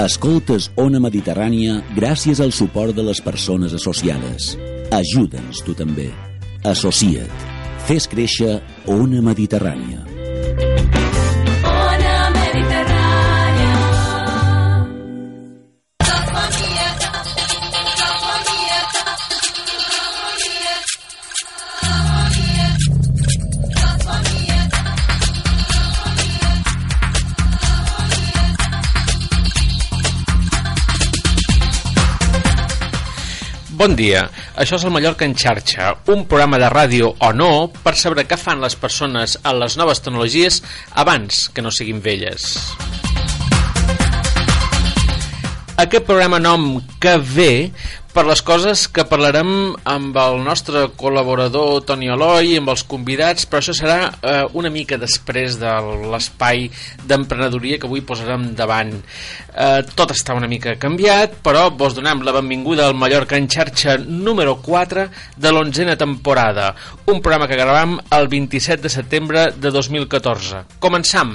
Escoltes Ona Mediterrània gràcies al suport de les persones associades. Ajuda'ns tu també. Associa't. Fes créixer Ona Mediterrània. Ona Mediterrània. Bon dia, això és el Mallorca en xarxa, un programa de ràdio o no per saber què fan les persones en les noves tecnologies abans que no siguin velles. Aquest programa nom que ve per les coses que parlarem amb el nostre col·laborador Toni Eloi i amb els convidats, però això serà una mica després de l'espai d'emprenedoria que avui posarem davant. Tot està una mica canviat, però vos donem la benvinguda al Mallorca en xarxa número 4 de l'11a temporada, un programa que gravem el 27 de setembre de 2014. Començam!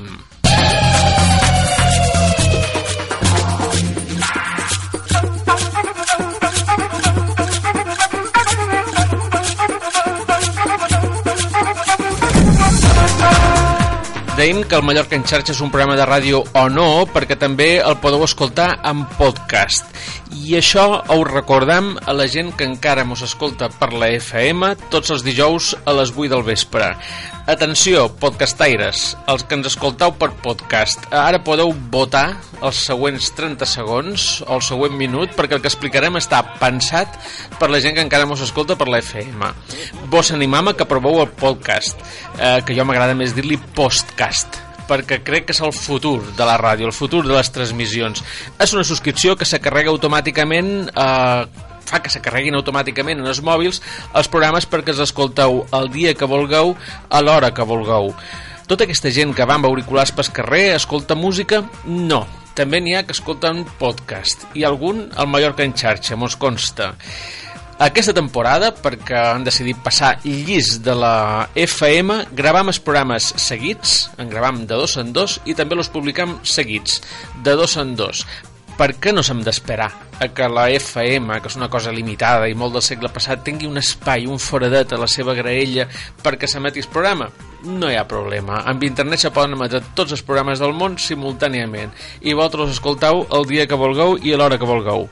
Dèiem que el Mallorca en xarxa és un programa de ràdio o no, perquè també el podeu escoltar en podcast. I això ho recordam a la gent que encara mos escolta per la FM tots els dijous a les 8 del vespre. Atenció, podcastaires, els que ens escolteu per podcast, ara podeu votar els següents 30 segons o el següent minut, perquè el que explicarem està pensat per la gent que encara mos escolta per la FM. Vos animam a que proveu el podcast, que jo m'agrada més dir-li postcast, perquè crec que és el futur de la ràdio, el futur de les transmissions. És una subscripció que se carrega automàticament, fa que se carreguin automàticament en els mòbils els programes perquè els escolteu el dia que vulgueu, a l'hora que vulgueu. Tota aquesta gent que va amb auriculars pel carrer escolta música? No. També n'hi ha que escolten podcast, i algun al Mallorca en xarxa, mos consta. Aquesta temporada, perquè han decidit passar llis de la FM, gravam els programes seguits, en gravam de 2 en 2 i també els publicam seguits, de 2 en 2. Per què no s'hem d'esperar a que la FM, que és una cosa limitada i molt del segle passat, tingui un espai, un foradet a la seva graella perquè s'emeti el programa? No hi ha problema. Amb internet se poden emetre tots els programes del món simultàniament i vosaltres els escolteu el dia que vulgueu i a l'hora que vulgueu.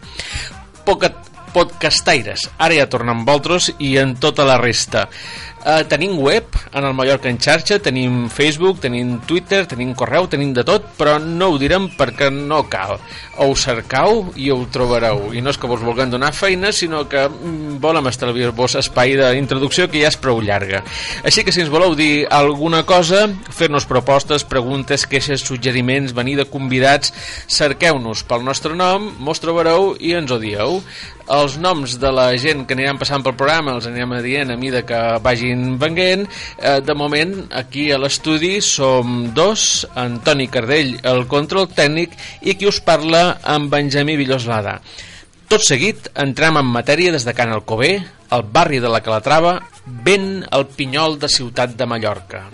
Podcastaires, ara ja tornem amb vosaltres i en tota la resta. Tenim web en el Mallorca en xarxa, tenim Facebook, tenim Twitter, tenim correu, tenim de tot, però no ho direm perquè no cal. Ho cercau i ho trobareu, i no és que vos vulguem donar feina, sinó que volem estalviar-vos espai d'introducció que ja és prou llarga. Així que si ens voleu dir alguna cosa, fer-nos propostes, preguntes, queixes, suggeriments, venir de convidats, cerqueu-nos pel nostre nom, mos trobareu i ens ho dieu. Els noms de la gent que aniran passant pel programa els anirem dient a mida que vagin venguent. De moment aquí a l'estudi som dos, en Toni Cardell, el control tècnic, i qui us parla, en Benjamí Villoslada. Tot seguit entrem en matèria des de Can Alcover, al barri de la Calatrava, ben al Pinyol de Ciutat de Mallorca.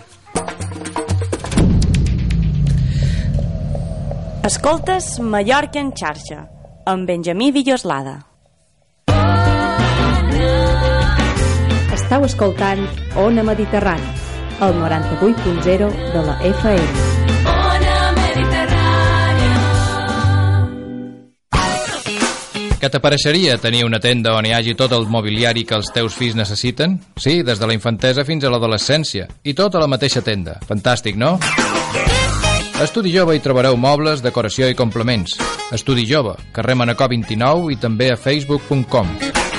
Escoltes Mallorca en xarxa, amb Benjamí Villoslada. Estau escoltant Ona Mediterrània, el 98.0 de la FM. Ona Mediterrània. Què t'apareixeria tenir una tenda on hi hagi tot el mobiliari que els teus fills necessiten? Sí, des de la infantesa fins a l'adolescència. I tot a la mateixa tenda. Fantàstic, no? A Estudi Jove hi trobareu mobles, decoració i complements. Estudi Jove, carrer Manacor 29 i també a facebook.com.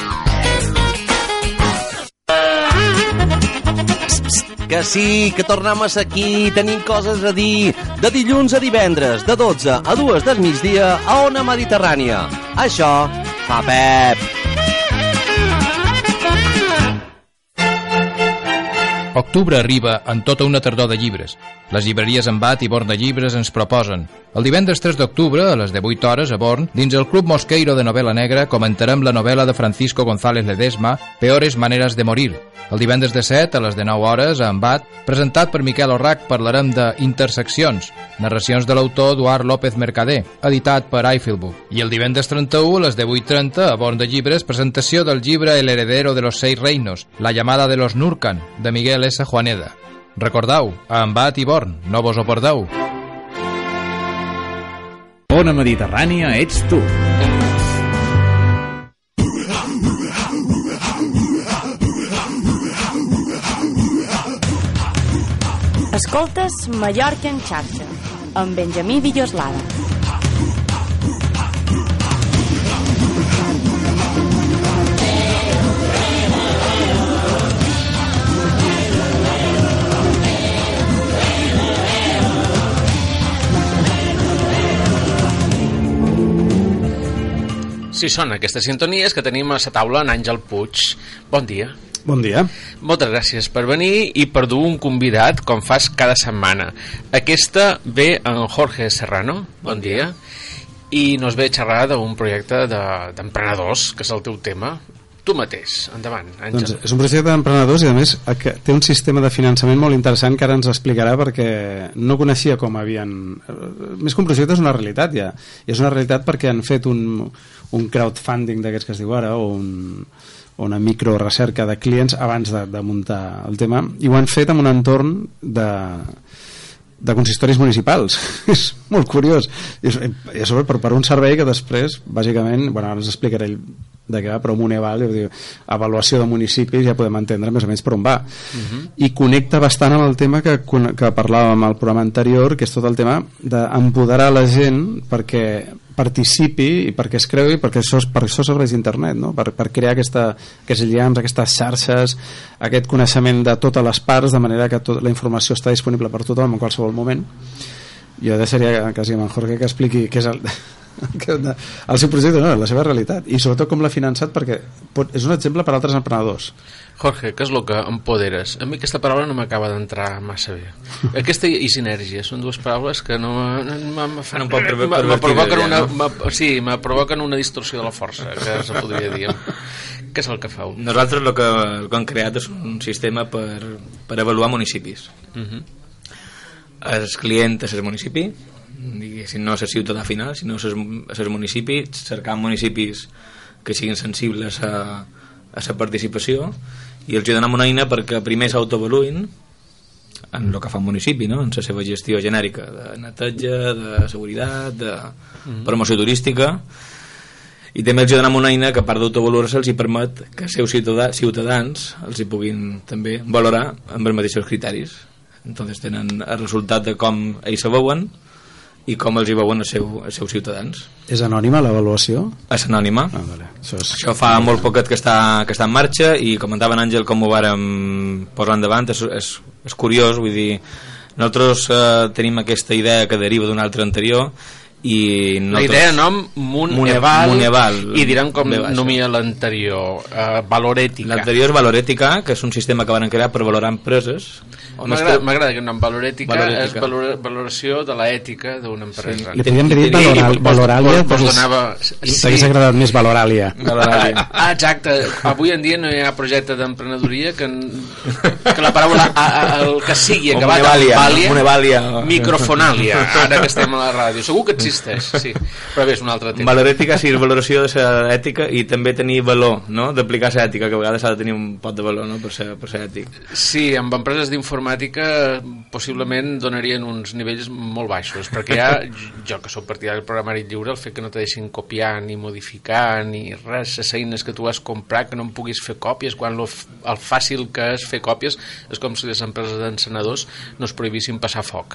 Que sí, que tornem a ser aquí, tenim coses a dir. De dilluns a divendres, de 12 a 2 del migdia, a Ona Mediterrània. Això fa Pep. Octubre arriba en tota una tardor de llibres. Les llibreries en Bat i Born de Llibres ens proposen. El divendres 3 d'octubre, a les 18 hores, a Born, dins el Club Mosqueiro de Novel·la Negra, comentarem la novel·la de Francisco González Ledesma, Peores maneres de morir. El divendres de 7, a les 19 hores, a Embat, presentat per Miquel Orrac, parlarem de Interseccions, narracions de l'autor Eduard López Mercader, editat per Eifelbook. I el divendres 31, a les 18:30, a Born de Llibres, presentació del llibre El heredero de los 6 reinos, La llamada de los Nurkan, de Miguel S. Juaneda. Recordeu, a Embat i Born, no vos ho perdeu. Ona Mediterrània ets tu. Escoltes Mallorca en xarxa, amb Benjamí Villoslada. Si sona aquestes sintonies que tenim a la taula en Àngel Puig. Bon dia. Bon dia. Moltes gràcies per venir i per dur un convidat, com fas cada setmana. Aquesta ve en Jorge Serrano. Bon dia. I nos ve a xerrar d'un projecte d'emprenedors, que és el teu tema. Tu mateix, endavant, Àngel. Doncs és un projecte d'emprenedors i a més que té un sistema de finançament molt interessant que ara ens explicarà, perquè no coneixia com havien... Més que un projecte és una realitat ja, i és una realitat perquè han fet un crowdfunding d'aquests que es diu ara, o una microrecerca de clients abans de muntar el tema, i ho han fet en un entorn de consistoris municipals. És molt curiós, i a sobre per un servei que després bàsicament, bueno, ara us explicaré de què va, però Moneval, avaluació de municipis, ja podem entendre més o menys per on va. I connecta bastant amb el tema que parlàvem al programa anterior, que és tot el tema d'empoderar la gent perquè participi i perquè es creui, perquè per això serveix internet, no? per crear aquests lligams, aquestes xarxes, aquest coneixement de totes les parts, de manera que la informació està disponible per tothom en qualsevol moment. Jo deixaria quasi a en Jorge que expliqui què és el seu projecte, no, la seva realitat, i sobretot com l'ha finançat, perquè és un exemple per a altres emprenedors. Jorge, què és el que empoderes? A mi aquesta paraula no m'acaba d'entrar massa bé. Aquesta i sinergia són dues paraules que no provoquen una distorsió de la força, que se podria dir. Què és el que feu? Nosaltres el que hem creat és un sistema per avaluar municipis. El client és el municipi, diguéssim, no és el ciutadà final, sinó és el municipi, cercant municipis que siguin sensibles a la participació, i els donem una eina perquè primer s'autoavaluïn en el que fa un municipi, no? En la seva gestió genèrica de neteja, de seguretat, de promoció turística, i també els donem una eina que, a part d'autoavaluar-se, els permet que els seus ciutadans els hi puguin també valorar amb els mateixos criteris. Entonces tenen el resultat de com ells se veuen i com els hi veuen els seus ciutadans. És anònima l'avaluació? És anònima. Vale. Això fa molt poquet que està en marxa, i comentava en Àngel com ho vàrem posar endavant. És curiós, vull dir, nosaltres tenim aquesta idea que deriva d'una altra anterior, i la idea nom Moneval, i diran com nomia l'anterior, Valorètica. L'anterior és Valorètica, que és un sistema que van crear per valorar empreses. M'agrada que el nom Valorètica és valoració de l'ètica d'una empresa. Li podríem dir Valoràlia, t'hagués agradat més Valoràlia. Exacte, avui en dia no hi ha projecte d'emprenedoria que la paraula el que sigui acabat amb Vàlia, microfonàlia, ara que estem a la ràdio, segur que existeix, sí, però bé, és un altre tema. Valorètica, sí, és valoració de l'ètica, i també tenir valor, no?, d'aplicar l'ètica, que a vegades s'ha de tenir un pot de valor, no?, per ser ètic. Sí, amb empreses d'informàtica possiblement donarien uns nivells molt baixos, perquè ja, jo que soc partidari del programari lliure, el fet que no te deixin copiar ni modificar ni res, les eines que tu has comprat, que no en puguis fer còpies, quan el fàcil que és fer còpies és com si les empreses d'encenedors no es prohibissin passar foc.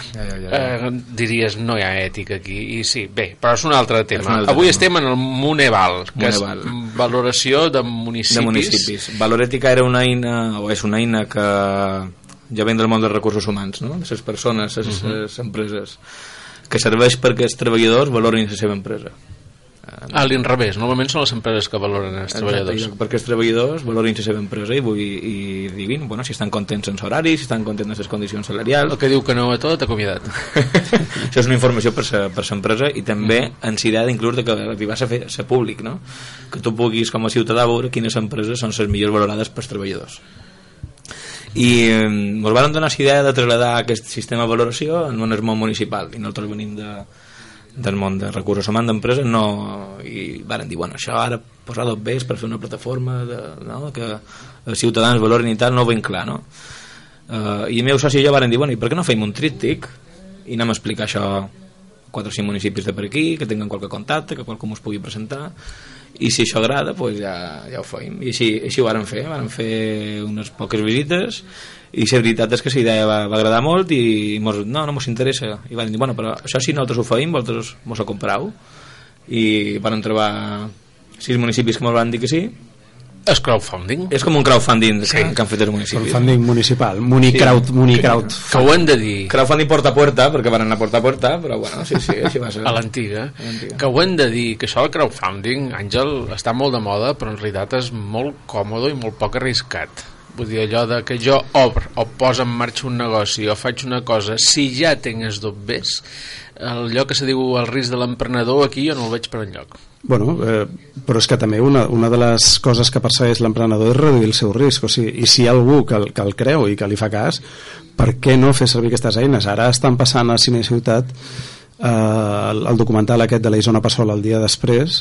Diries, no hi ha ètica aquí, i sí, bé, però és un altre tema. Avui estem en el Moneval, que és valoració de municipis. Valorètica era una eina, o és una eina que ja ven del món dels recursos humans, no?, de les persones, les empreses, que serveix perquè els treballadors valorin la seva empresa. A l'inrevés, normalment són les empreses que valoren els treballadors. Exacte, perquè els treballadors valorin la seva empresa i diguin, bueno, si estan contents en l'horari, si estan contents en les condicions salarials. El que diu que no a tot, acomiadat. Això és una informació per l'empresa i també en la idea d'inclús de que arribar a ser públic, no? Que tu puguis com a ciutadà veure quines empreses són les millors valorades pels treballadors. I ens van donar la idea de traslladar aquest sistema de valoració en el món municipal, i nosaltres venim del món de recursos humans d'empreses, i varen dir, bueno, això ara posar dos Bs per fer una plataforma que els ciutadans valoren i tal, no ho veiem clar, no? I el meu soci i jo varen dir, bueno, i per què no feim un tríptic i anem a explicar això a 4 o 5 municipis de per aquí, que tinguin qualque contacte, que qualcú ens pugui presentar, i si això agrada, pues ja ho feim. I així ho varen fer unes poques visites, i la veritat és que la idea va agradar molt i no mos interessa, i van dir, bueno, però això si nosaltres ho feim, vosaltres mos ho comprau, i van trobar 6 municipis que mos van dir que sí. És crowdfunding. És com un crowdfunding que han fet els municipis. Crowdfunding municipal, Municrowd. Que ho hem de dir. Crowdfunding porta a puerta, perquè van anar porta a puerta, però bueno, sí, així va ser. A l'antiga. Que ho hem de dir, que això del crowdfunding, Àngel, està molt de moda, però en realitat és molt còmode i molt poc arriscat. Vull dir, allò de que jo obro o poso en marxa un negoci o faig una cosa, si ja tinc els dobbers, allò que se diu el risc de l'emprenedor, aquí jo no el veig per enlloc. Bueno, però és que també una de les coses que persegueix l'emprenedor és reduir el seu risc, o sigui, i si hi ha algú que el creu i que li fa cas, per què no fer servir aquestes eines? Ara estan passant a Cine Ciutat el documental aquest de la Isona Passola el dia després,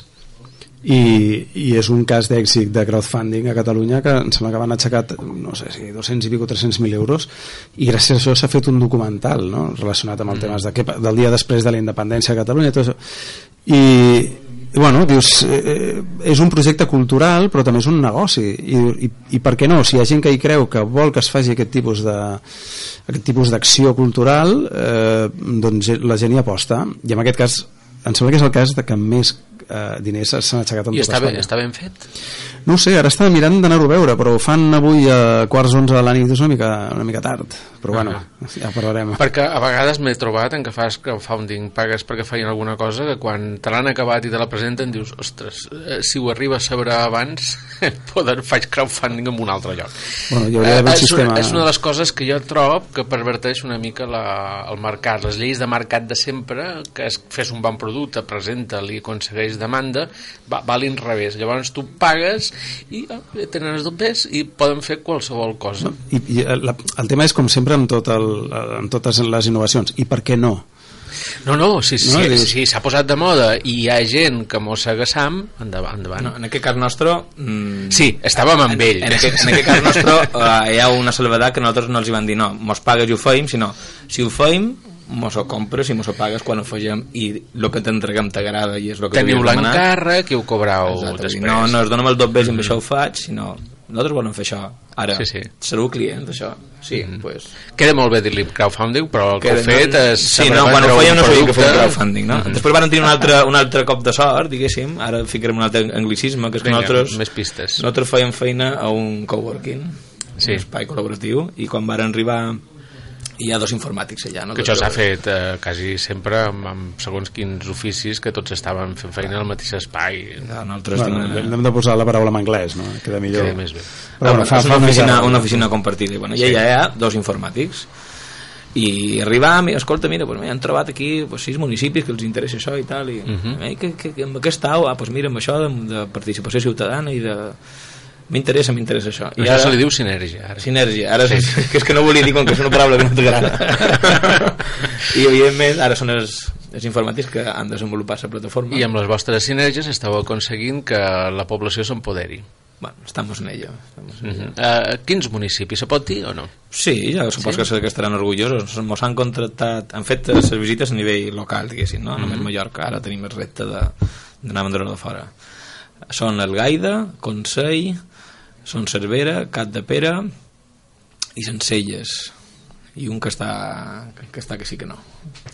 i és un cas d'èxit de crowdfunding a Catalunya que em sembla que van aixecar, no sé si 200 i pico 300.000 euros, i gràcies a això s'ha fet un documental, no?, relacionat amb el tema del dia després de la independència a Catalunya, tot això. I bueno, dius, és un projecte cultural però també és un negoci, i per què no? Si hi ha gent que hi creu que vol que es faci aquest tipus d'acció cultural, doncs la gent hi aposta, i en aquest cas em sembla que és el cas de que més diners s'han aixecat en tot Espanya. I està ben fet? No ho sé, ara estava mirant d'anar-ho a veure, però ho fan avui a 11:15 de la nit, és una mica tard, però bueno, ja parlarem. Perquè a vegades m'he trobat en què fas crowdfunding, pagues perquè feien alguna cosa que quan te l'han acabat i te la presenten dius, ostres, si ho arriba a saber abans faig crowdfunding en un altre lloc. Bueno, hi hauria d'haver un sistema... És una de les coses que jo trobo que perverteix una mica el mercat, les lleis de mercat de sempre, que és fes un bon producte, presenta-l i aconsegueix demanda, va a l'inrevés. Llavors tu pagues i tenen els dobbers i poden fer qualsevol cosa. I el tema és com sempre amb totes les innovacions, i per què no? No, si s'ha posat de moda i hi ha gent que mossega Sam, endavant. No, en aquest cas nostre... Sí, estàvem amb ell. En aquest cas nostre hi ha una salvedad que nosaltres no els van dir, no, mos pagues i ho feim, sinó, si ho feim, mos ho compres i mos ho pagues quan ho fegem i el que t'entreguem t'agrada i és el que teniu l'encàrrec i ho cobrau després. No es dona el dobbers i amb això ho faig, sinó nosaltres volem fer això ara, sereu client d'això, pues... Queda molt bé dir-li crowdfunding, però el que heu fet és... Sí, no, quan ho fèiem no sabia que fèiem crowdfunding, no? Després van tenir un altre cop de sort, diguéssim, ara ficarem un altre anglicisme, que és que nosaltres fèiem feina a un coworking, un espai col·laboratiu, i quan van arribar hi ha 2 informàtics allà, no? Que això s'ha fet quasi sempre amb segons quins oficis que tots estaven fent feina al mateix espai. Hem de posar la paraula en anglès, no? Queda millor. Queda més bé. És una oficina compartida, i allà hi ha 2 informàtics i arribam i escolta, mira, han trobat aquí 6 municipis que els interessa això i tal, i amb què estàu? Doncs mira, amb això de participació ciutadana i de... M'interessa això. I ara se li diu sinergia. Sinergia, ara sí. Que és que no volia dir com que és una paraula que no t'agrada. I evidentment ara són els informàtics que han desenvolupat la plataforma. I amb les vostres sinergies esteu aconseguint que la població s'empoderi. Bueno, estamos en ello. Quins municipis, se pot dir o no? Sí, ja suposo que estaran orgullosos. Ens han contractat, han fet les visites a nivell local, diguéssim, no? Només Mallorca, ara tenim el repte d'anar a mandar de fora. Són el Gaida, Consell, Son Cervera, Cat de Pere i Sencelles, i un que està que sí que no.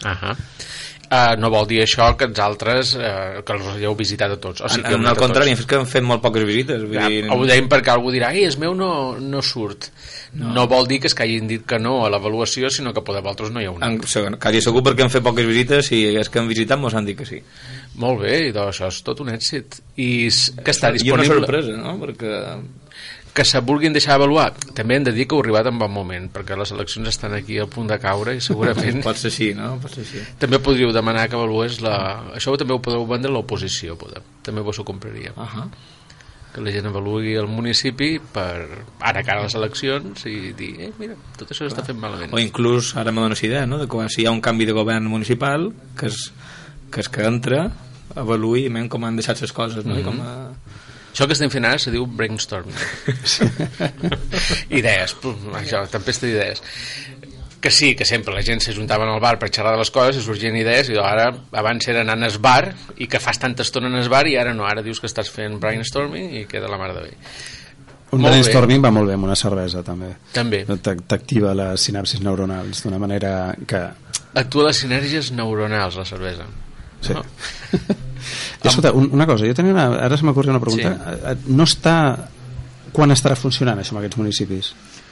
No vol dir això que els altres que els hayeu visitat a tots, o sigui, al contrari, és que hem fet molt poques visites, ho deim perquè algú dirà, el meu no surt, no vol dir que es que hagin dit que no a l'avaluació, sinó que per vosaltres no hi ha una. Quasi segur perquè hem fet poques visites i els que hem visitat mos han dit que sí. Molt bé, i doncs això és tot un èxit. I que està I una disponible... sorpresa, no? Perquè... Que se vulguin deixar avaluar. També hem de dir que heu arribat en bon moment, perquè les eleccions estan aquí al punt de caure i segurament... Pot ser així, no? Pot ser així. També podríeu demanar que avalués la... Això també ho podeu vendre a l'oposició, també vos ho compraria. Que la gent avaluï el municipi per ara cara a les eleccions i dir, mira, tot això està fent malament. O inclús, ara me dones idea, no? De quan si hi ha un canvi de govern municipal que entra, avaluï com han deixat les coses, no? I com a... Això que estem fent ara se diu brainstorming. Idees, això, tempesta d'idees. Que sí, que sempre la gent s'ajuntava al bar per xerrar de les coses i sorgien idees, i ara abans era anar al bar i que fas tanta estona en el bar i ara no, ara dius que estàs fent brainstorming i queda la mar de bé. Un brainstorming va molt bé amb una cervesa també. També. T'activa les sinapsis neuronals d'una manera que... Actua les sinergies neuronals, la cervesa. Sí. No? Escolta, una cosa, jo tenia ara se m'ocorre una pregunta. Sí. No està... Quan estarà funcionant això en aquests municipis?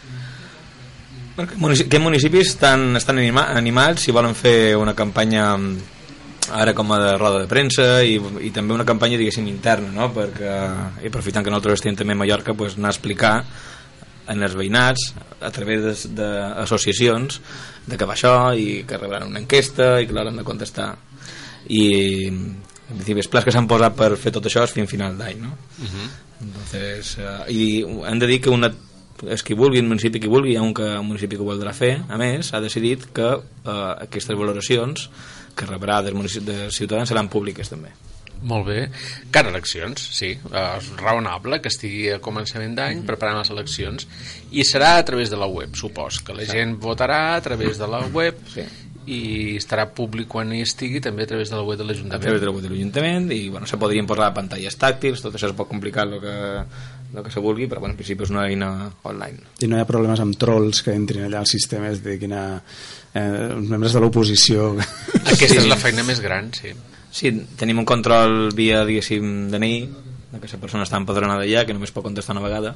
Aquests municipis estan animats i volen fer una campanya ara com a de roda de premsa i també una campanya, diguéssim, interna, no? Perquè, i aprofitant que nosaltres estem també a Mallorca, pues, anar a explicar en els veïnats a través d'associacions de què va això i que rebran una enquesta i que l'hauran de contestar. I els plans que s'han posat per fer tot això és fins final d'any, no? Entonces, i hem de dir que és qui vulgui, el municipi qui vulgui, hi ha un municipi que ho voldrà fer, a més ha decidit que aquestes valoracions que rebrà dels ciutadans seran públiques també. Molt bé. Cara a eleccions, sí, és raonable que estigui a començament d'any preparant les eleccions, i serà a través de la web, supos que la gent votarà a través de la web. Sí. I estarà públic quan hi estigui també a través de la web de l'Ajuntament. A través de la web de l'Ajuntament, i bueno, se podrien posar pantalles tàctils, tot això es pot complicar el que se vulgui, però bueno, en principi és una eina online. I no hi ha problemes amb trolls que entrin allà al sistema, és dir, els membres de l'oposició... Aquesta és la feina més gran, sí. Sí, tenim un control via, diguéssim, DNI, que la persona està empadronada allà, que només pot contestar una vegada,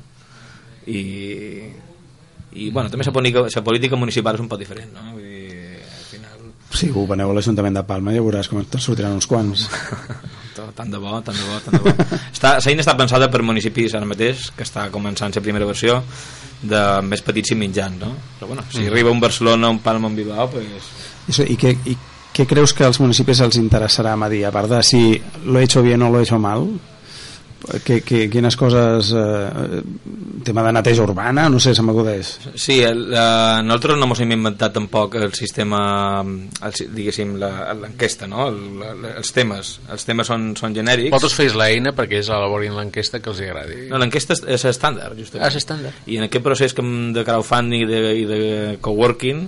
i bueno, també la política municipal és un poc diferent, no? Vull dir, sí, ho veneu a l'Ajuntament de Palma i ja veuràs com te'n sortiran uns quants. Tant de bo. La eina està pensada per municipis ara mateix, que està començant la primera versió de més petits i mitjans, no? Però bueno, si arriba un Barcelona, un Palma, un Bilbao, pues... I què creus que als municipis els interessarà medir, a part de si lo he hecho bien o lo he hecho mal? Quines coses, tema de neteja urbana, no sé, se m'acudeix. Sí, nosaltres no ens hem inventat tampoc el sistema, diguéssim, l'enquesta, no? Els temes són genèrics. Vosaltres feis l'eina perquè ells elaborin l'enquesta que els agradi. No, l'enquesta és estàndard, justament. És estàndard. I en aquest procés de crowdfunding i de coworking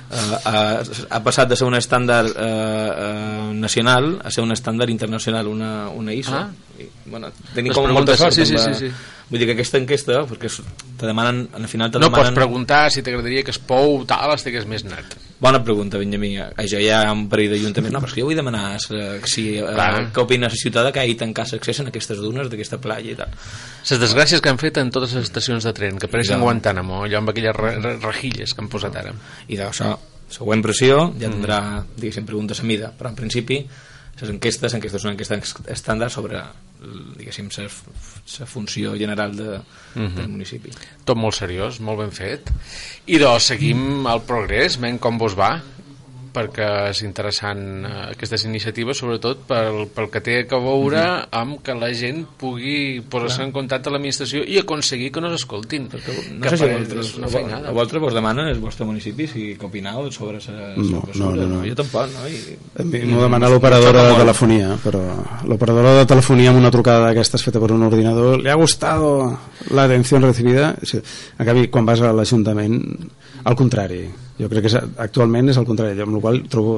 ha passat de ser un estàndard nacional a ser un estàndard internacional, una ISO. I, bueno, tenim com molta sort. Sí. Vull dir que aquesta enquesta, perquè te demanen, al final te no demanen... pots preguntar si t'agradaria que es pou tal, estigués més net. Bona pregunta, Benjamí. Ja hi ha un parell d'ajuntaments. No, però és que jo vull demanar què opina la ciutadà que hagi tancat l'accés en aquestes dunes d'aquesta platja i tal. Les desgràcies que han fet en totes les estacions de tren, que apareixen Guantánamo, allò amb aquelles rejilles que han posat ara. I d'això, següent pressió, ja tindrà, diguéssim, preguntes a mida, però en principi les enquestes són enquestes estàndard sobre, diguéssim, la funció general del municipi. Tot molt seriós, molt ben fet. I doncs seguim el progrés, com vos va, perquè és interessant aquestes iniciatives, sobretot pel que té a veure amb que la gent pugui posar-se en contacte amb l'administració i aconseguir que no s'escoltin. No sé si a vosaltres vos demanen el vostre municipi si què opineu sobre la mesura. No. Jo tampoc, no? A mi m'ho demana l'operadora de telefonia, però l'operadora de telefonia amb una trucada d'aquestes feta per un ordinador, ¿le ha gustado la atención recibida? En canvi, quan vas a l'Ajuntament, al contrari. Jo crec que actualment és al contrari, amb la qual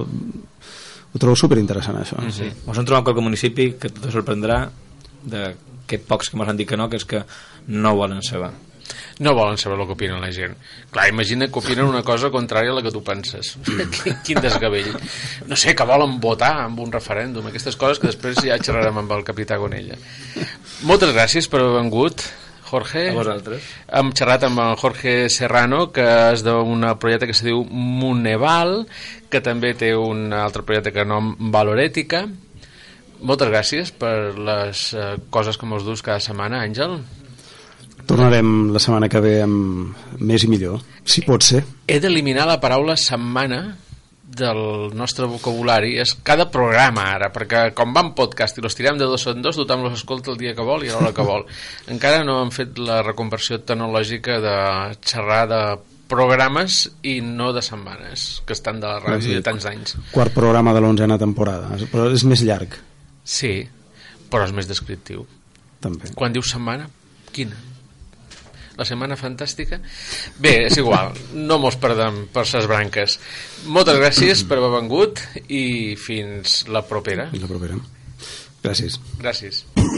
ho trobo superinteressant, això. Sí. Ens hem trobat qualque municipi que te sorprendrà d'aquests pocs que ens han dit que no, que és que no volen saber. No volen saber el que opinen la gent. Clar, imagina que opinen una cosa contrària a la que tu penses. Quin desgavell. No sé, que volen votar amb un referèndum, aquestes coses que després ja xerrarem amb el capità Gonella. Moltes gràcies per haver vengut, Jorge. A vosaltres. Hem xerrat amb el Jorge Serrano, que és d'un projecte que se diu Moneval, que també té un altre projecte que nom Valorètica. Moltes gràcies per les coses que mos dus cada setmana, Àngel. Tornarem la setmana que ve amb més i millor, si pot ser. He d'eliminar la paraula setmana del nostre vocabulari. És cada programa ara, perquè com va en podcast i los tirem de dos en dos, tothom los escolta el dia que vol i a l'hora que vol. Encara no hem fet la reconversió tecnològica de xerrar de programes i no de setmanes, que estan de la ràdio de tants anys. Quart programa de l'11a temporada, però és més llarg. Sí, però és més descriptiu. També. Quan dius setmana, quina? La setmana fantàstica? Bé, és igual, no mos perdem per ses branques. Moltes gràcies per haver vengut i fins la propera. Fins la propera. Gràcies. Gràcies.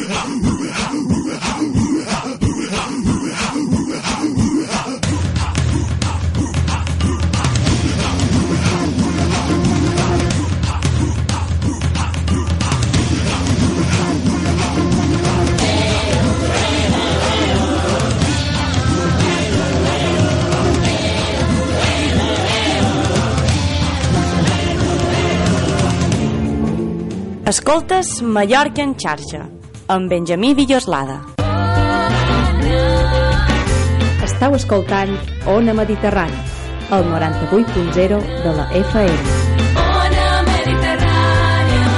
Escoltes Mallorca en xarxa, amb Benjamí Villoslada. Estau escoltant Ona Mediterrani, el 98.0 de la FM. Ona Mediterrània.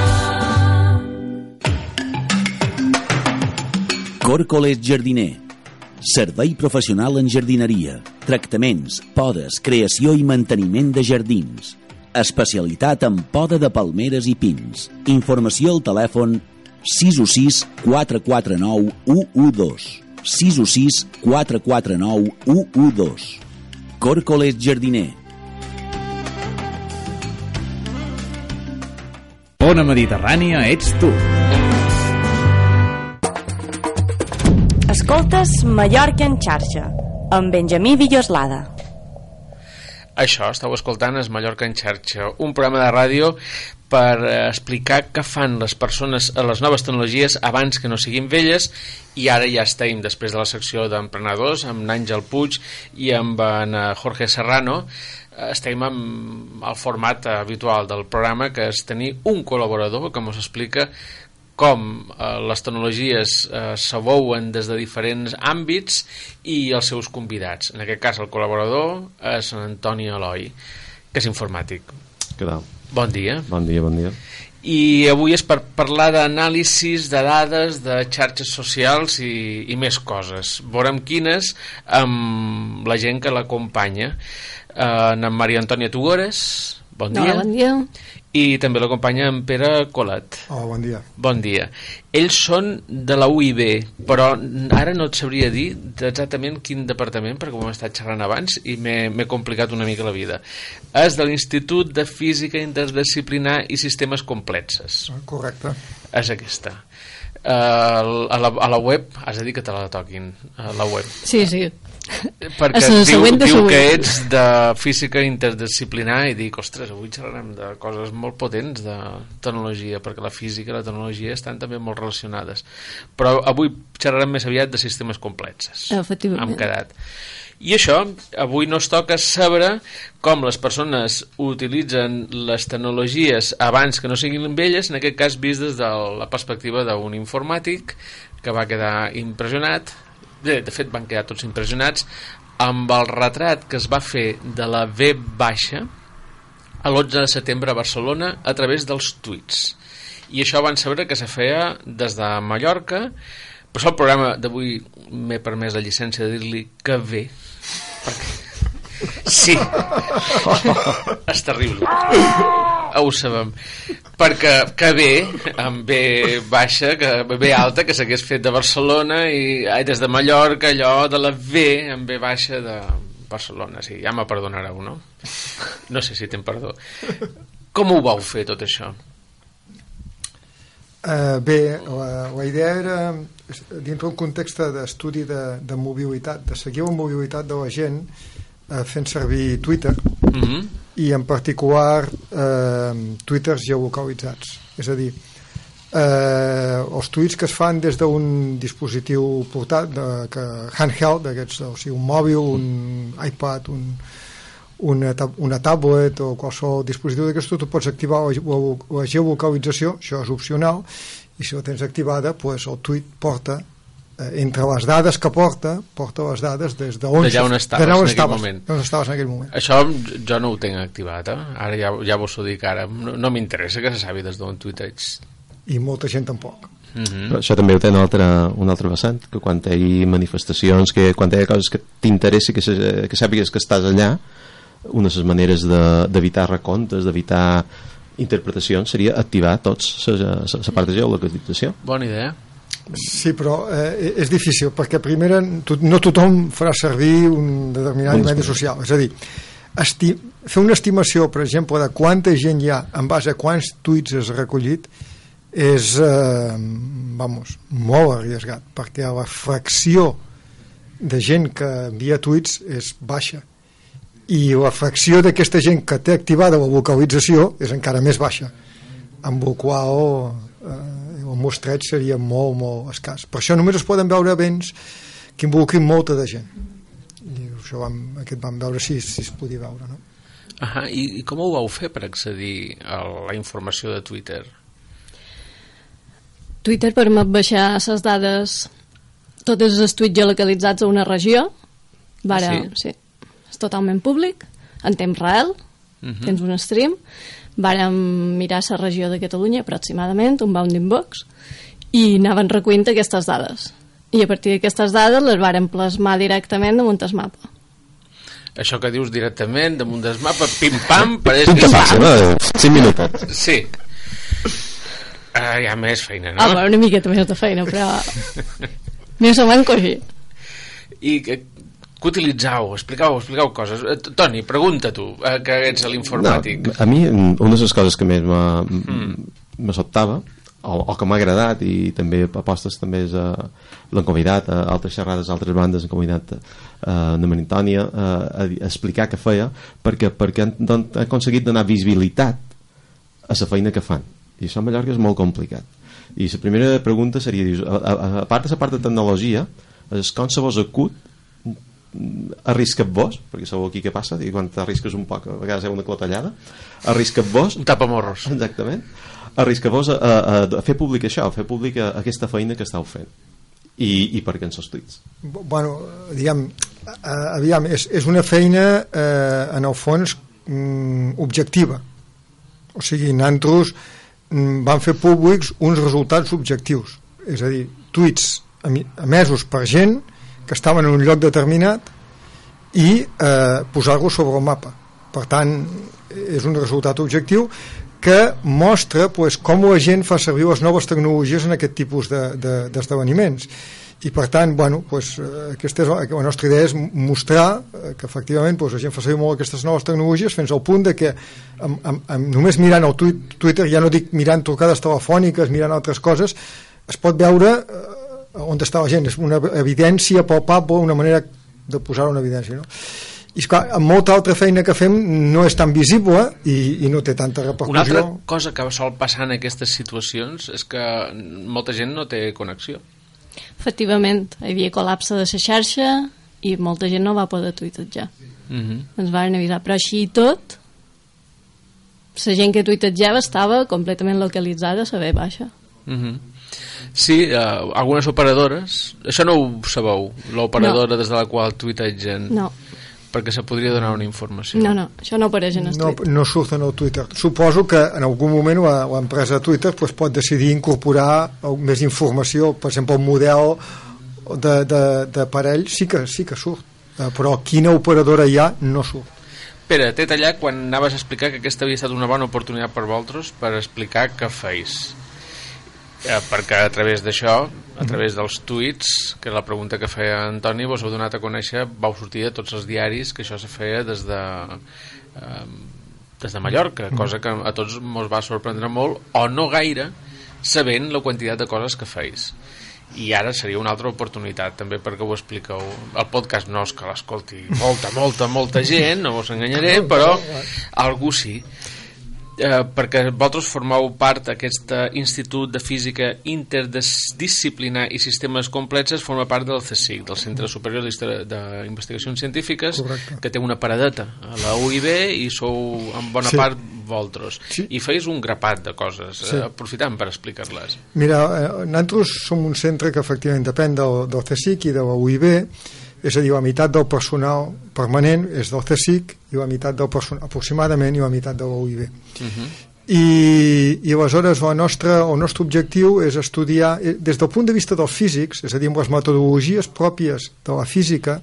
Còrcoles Jardiner. Servei professional en jardineria, tractaments, podes, creació i manteniment de jardins. Especialitat en poda de palmeres i pins. Informació al telèfon 616 449 112. 616 449 112. Còrcoles Jardiner. Ona Mediterrània ets tu. Escoltes Mallorca en xarxa, amb Benjamí Villoslada. Això, estàu escoltant, és Mallorca en xarxa, un programa de ràdio per explicar què fan les persones a les noves tecnologies abans que no siguin velles, i ara ja estem, després de la secció d'emprenedors, amb Àngel Puig i amb en Jorge Serrano. Estem amb el format habitual del programa, que és tenir un col·laborador que ens explica com les tecnologies s'abouen des de diferents àmbits i els seus convidats. En aquest cas el col·laborador és en Antoni Eloi, que és informàtic. Què tal? Bon dia. Bon dia, bon dia. I avui és per parlar d'anàlisis de dades, de xarxes socials i més coses. Veurem quines amb la gent que l'acompanya. En Maria Antònia Tugores, bon dia. Hola, bon dia. I també l'acompanya en Pere Colat. Hola, bon dia. Bon dia. Ells són de la UIB, però ara no et sabria dir exactament quin departament, perquè ho hem estat xerrant abans i m'he complicat una mica la vida. És de l'Institut de Física Interdisciplinar i Sistemes Complexes. Correcte. És aquesta. A la web, has de dir que te la toquin, a la web. Sí, sí. Perquè diu que ets de física interdisciplinar i dic, ostres, avui xerrarem de coses molt potents de tecnologia, perquè la física i la tecnologia estan també molt relacionades, però avui xerrarem més aviat de sistemes complexes. Efectivament. Hem quedat. I això, avui nos toca saber com les persones utilitzen les tecnologies abans que no siguin velles, en aquest cas vist des de la perspectiva d'un informàtic que va quedar impressionat. De fet van quedar tots impressionats amb el retrat que es va fer de la V baixa l'11 de setembre a Barcelona a través dels tuits, i això van saber que se feia des de Mallorca. Per això el programa d'avui m'he permès la llicència de dir-li que ve, perquè sí, és terrible, ho sabem, perquè que ve amb B baixa, que B alta, que s'hagués fet de Barcelona i des de Mallorca, allò de la V amb B baixa de Barcelona. Sí, ja me perdonareu, no? No sé si te'n perdó. Com ho vau fer tot això? Bé, la idea era dintre un context d'estudi de mobilitat, de seguir la mobilitat de la gent fent servir Twitter, i en particular twitters geolocalitzats, és a dir, els tuits que es fan des d'un dispositiu portat handheld, o sigui, un mòbil, un iPad, una tablet o qualsevol dispositiu d'aquest, tu pots activar la geolocalització, això és opcional, i si la tens activada, doncs el tuit porta entre les dades que porta les dades des d'on estaves en aquell moment. Això jo no ho tinc activat, ara ja vos ho dic ara, no m'interessa que se sabi des d'on tuiteig. I molta gent tampoc. Però això també ho té un altre vessant, que quan hi ha manifestacions, que quan hi ha coses que t'interessi, que sàpigues que estàs allà, una de les maneres d'evitar recomptes, d'evitar interpretacions, seria activar tots la part de geolocalització. Bona idea. Sí, però és difícil, perquè primer no tothom farà servir un determinat medi social. És a dir, fer una estimació, per exemple, de quanta gent hi ha en base a quants tuits has recollit és molt arriesgat, perquè la fracció de gent que envia tuits és baixa, i la fracció d'aquesta gent que té activada la localització és encara més baixa, amb el qual el mostreig seria molt, molt escàs. Per això només es poden veure events que involucrin molta de gent, i això aquest vam veure si es podia veure, no? I com ho vau fer per accedir a la informació de Twitter? Twitter permet baixar les dades, totes els tuits geolocalitzats a una regió. Sí, és totalment públic, en temps real, tens un stream. Vàrem mirar la regió de Catalunya aproximadament, un bounding box, i anaven recollint aquestes dades, i a partir d'aquestes dades les vàrem plasmar directament damunt el mapa. Això que dius directament damunt del mapa, pim-pam, pareix que fàcil, no? 5 minuts. Sí. Hi ha més feina, no? Una miqueta més de feina, però més o menys així. I què utilitzau? Expliqueu coses. Toni, pregunta tu, que ets l'informàtic. A mi, una de les coses que més me sobtava, o que m'ha agradat, i també apostes també l'han convidat a altres xerrades, a altres bandes, han convidat de Manitònia a explicar què feia, perquè han aconseguit donar visibilitat a la feina que fan, i això a Mallorca és molt complicat. I la primera pregunta seria, a part de la part de tecnologia, com se vos acut arrisqueu-vos, perquè sabeu aquí què passa, i quan t'arrisques un poc a vegades hi ha una clotellada, arrisqueu-vos un tapamorros, exactament, arrisqueu-vos a fer públic això, a fer públic aquesta feina que estàu fent, i per què en sos tuits? Bueno, aviam, és una feina en el fons objectiva, o sigui, nosaltres vam fer públics uns resultats objectius, és a dir, tuits emesos per gent que estaven en un lloc determinat i posar-lo sobre el mapa. Per tant, és un resultat objectiu que mostra com la gent fa servir les noves tecnologies en aquest tipus d'esdeveniments. I per tant, aquesta és la nostra idea, és mostrar que efectivament la gent fa servir molt aquestes noves tecnologies fins al punt de que només mirant el Twitter, ja no dic mirant trucades telefòniques, mirant altres coses, es pot veure on està la gent, és una evidència palpable, una manera de posar una evidència, no? I esclar, amb molta altra feina que fem no és tan visible i no té tanta repercussió. Una altra cosa que sol passar en aquestes situacions és que molta gent no té connexió. Efectivament, hi havia col·lapse de la xarxa i molta gent no va poder tuitejar. Ens van avisar, però així i tot la gent que tuitejava estava completament localitzada a la B baixa. Sí, algunes operadores, això no ho sabeu, l'operadora des de la qual tuitegen, perquè se podria donar una informació. No, això no apareix en el Twitter. No surt en el Twitter. Suposo que en algun moment l'empresa Twitter pot decidir incorporar més informació, per exemple el model d'aparell sí que surt, però quina operadora hi ha no surt. Pere, t'he tallat quan anaves a explicar que aquesta havia estat una bona oportunitat per vosaltres per explicar què feis. Perquè a través d'això, a través dels tuits, que era la pregunta que feia Antoni, vos heu donat a conèixer, vau sortir de tots els diaris que això se feia des de Mallorca, cosa que a tots mos va sorprendre molt, o no gaire, sabent la quantitat de coses que feis. I ara seria una altra oportunitat també perquè ho expliqueu. El podcast no és que l'escolti molta gent, no vos enganyaré, però algú sí. perquè vosaltres formeu part d'aquest Institut de Física Interdisciplinar i Sistemes Complexes, forma part del CSIC, del Centre Superior d'Investigacions Científiques. Correcte. Que té una paradeta a la UIB i sou en bona part vosaltres. I feis un grapat de coses. Aprofitam per explicar-les. Mira, nosaltres som un centre que efectivament depèn del CSIC i de la UIB, és a dir, la meitat del personal permanent és del CSIC i la meitat del personal, aproximadament, i la meitat de la UIB. I aleshores el nostre objectiu és estudiar, des del punt de vista dels físics, és a dir, amb les metodologies pròpies de la física,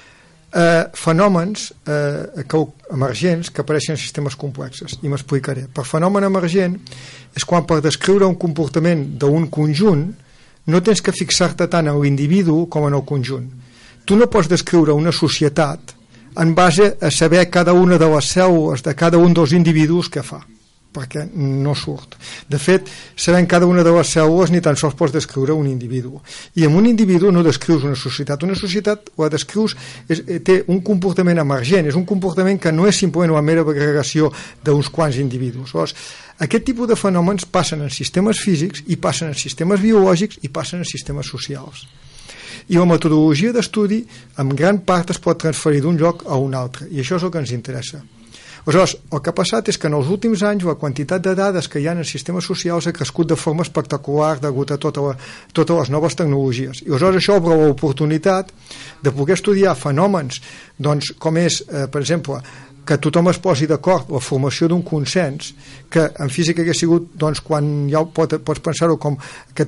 fenòmens emergents que apareixen en sistemes complexes, i m'explicaré. Per fenomen emergent és quan per descriure un comportament d'un conjunt no tens que fixar-te tant en l'individu com en el conjunt. Tu no pots descriure una societat en base a saber cada una de les cèl·lules de cada un dels individus que fa, perquè no surt. De fet, sabent cada una de les cèl·lules ni tan sols pots descriure un individu. I en un individu no descrius una societat. Una societat la descrius, té un comportament emergent, és un comportament que no és simplement una mera agregació d'uns quants individus. Llavors, aquest tipus de fenòmens passen en sistemes físics i passen en sistemes biològics i passen en sistemes socials. I la metodologia d'estudi en gran part es pot transferir d'un lloc a un altre, i això és el que ens interessa. Aleshores, el que ha passat és que en els últims anys la quantitat de dades que hi ha en sistemes socials ha crescut de forma espectacular degut a totes les noves tecnologies. I aleshores això obre l'oportunitat de poder estudiar fenòmens, doncs, com és, per exemple, que tothom es posi d'acord, la formació d'un consens, que en física hagués sigut, doncs, quan ja pots pensar-ho com que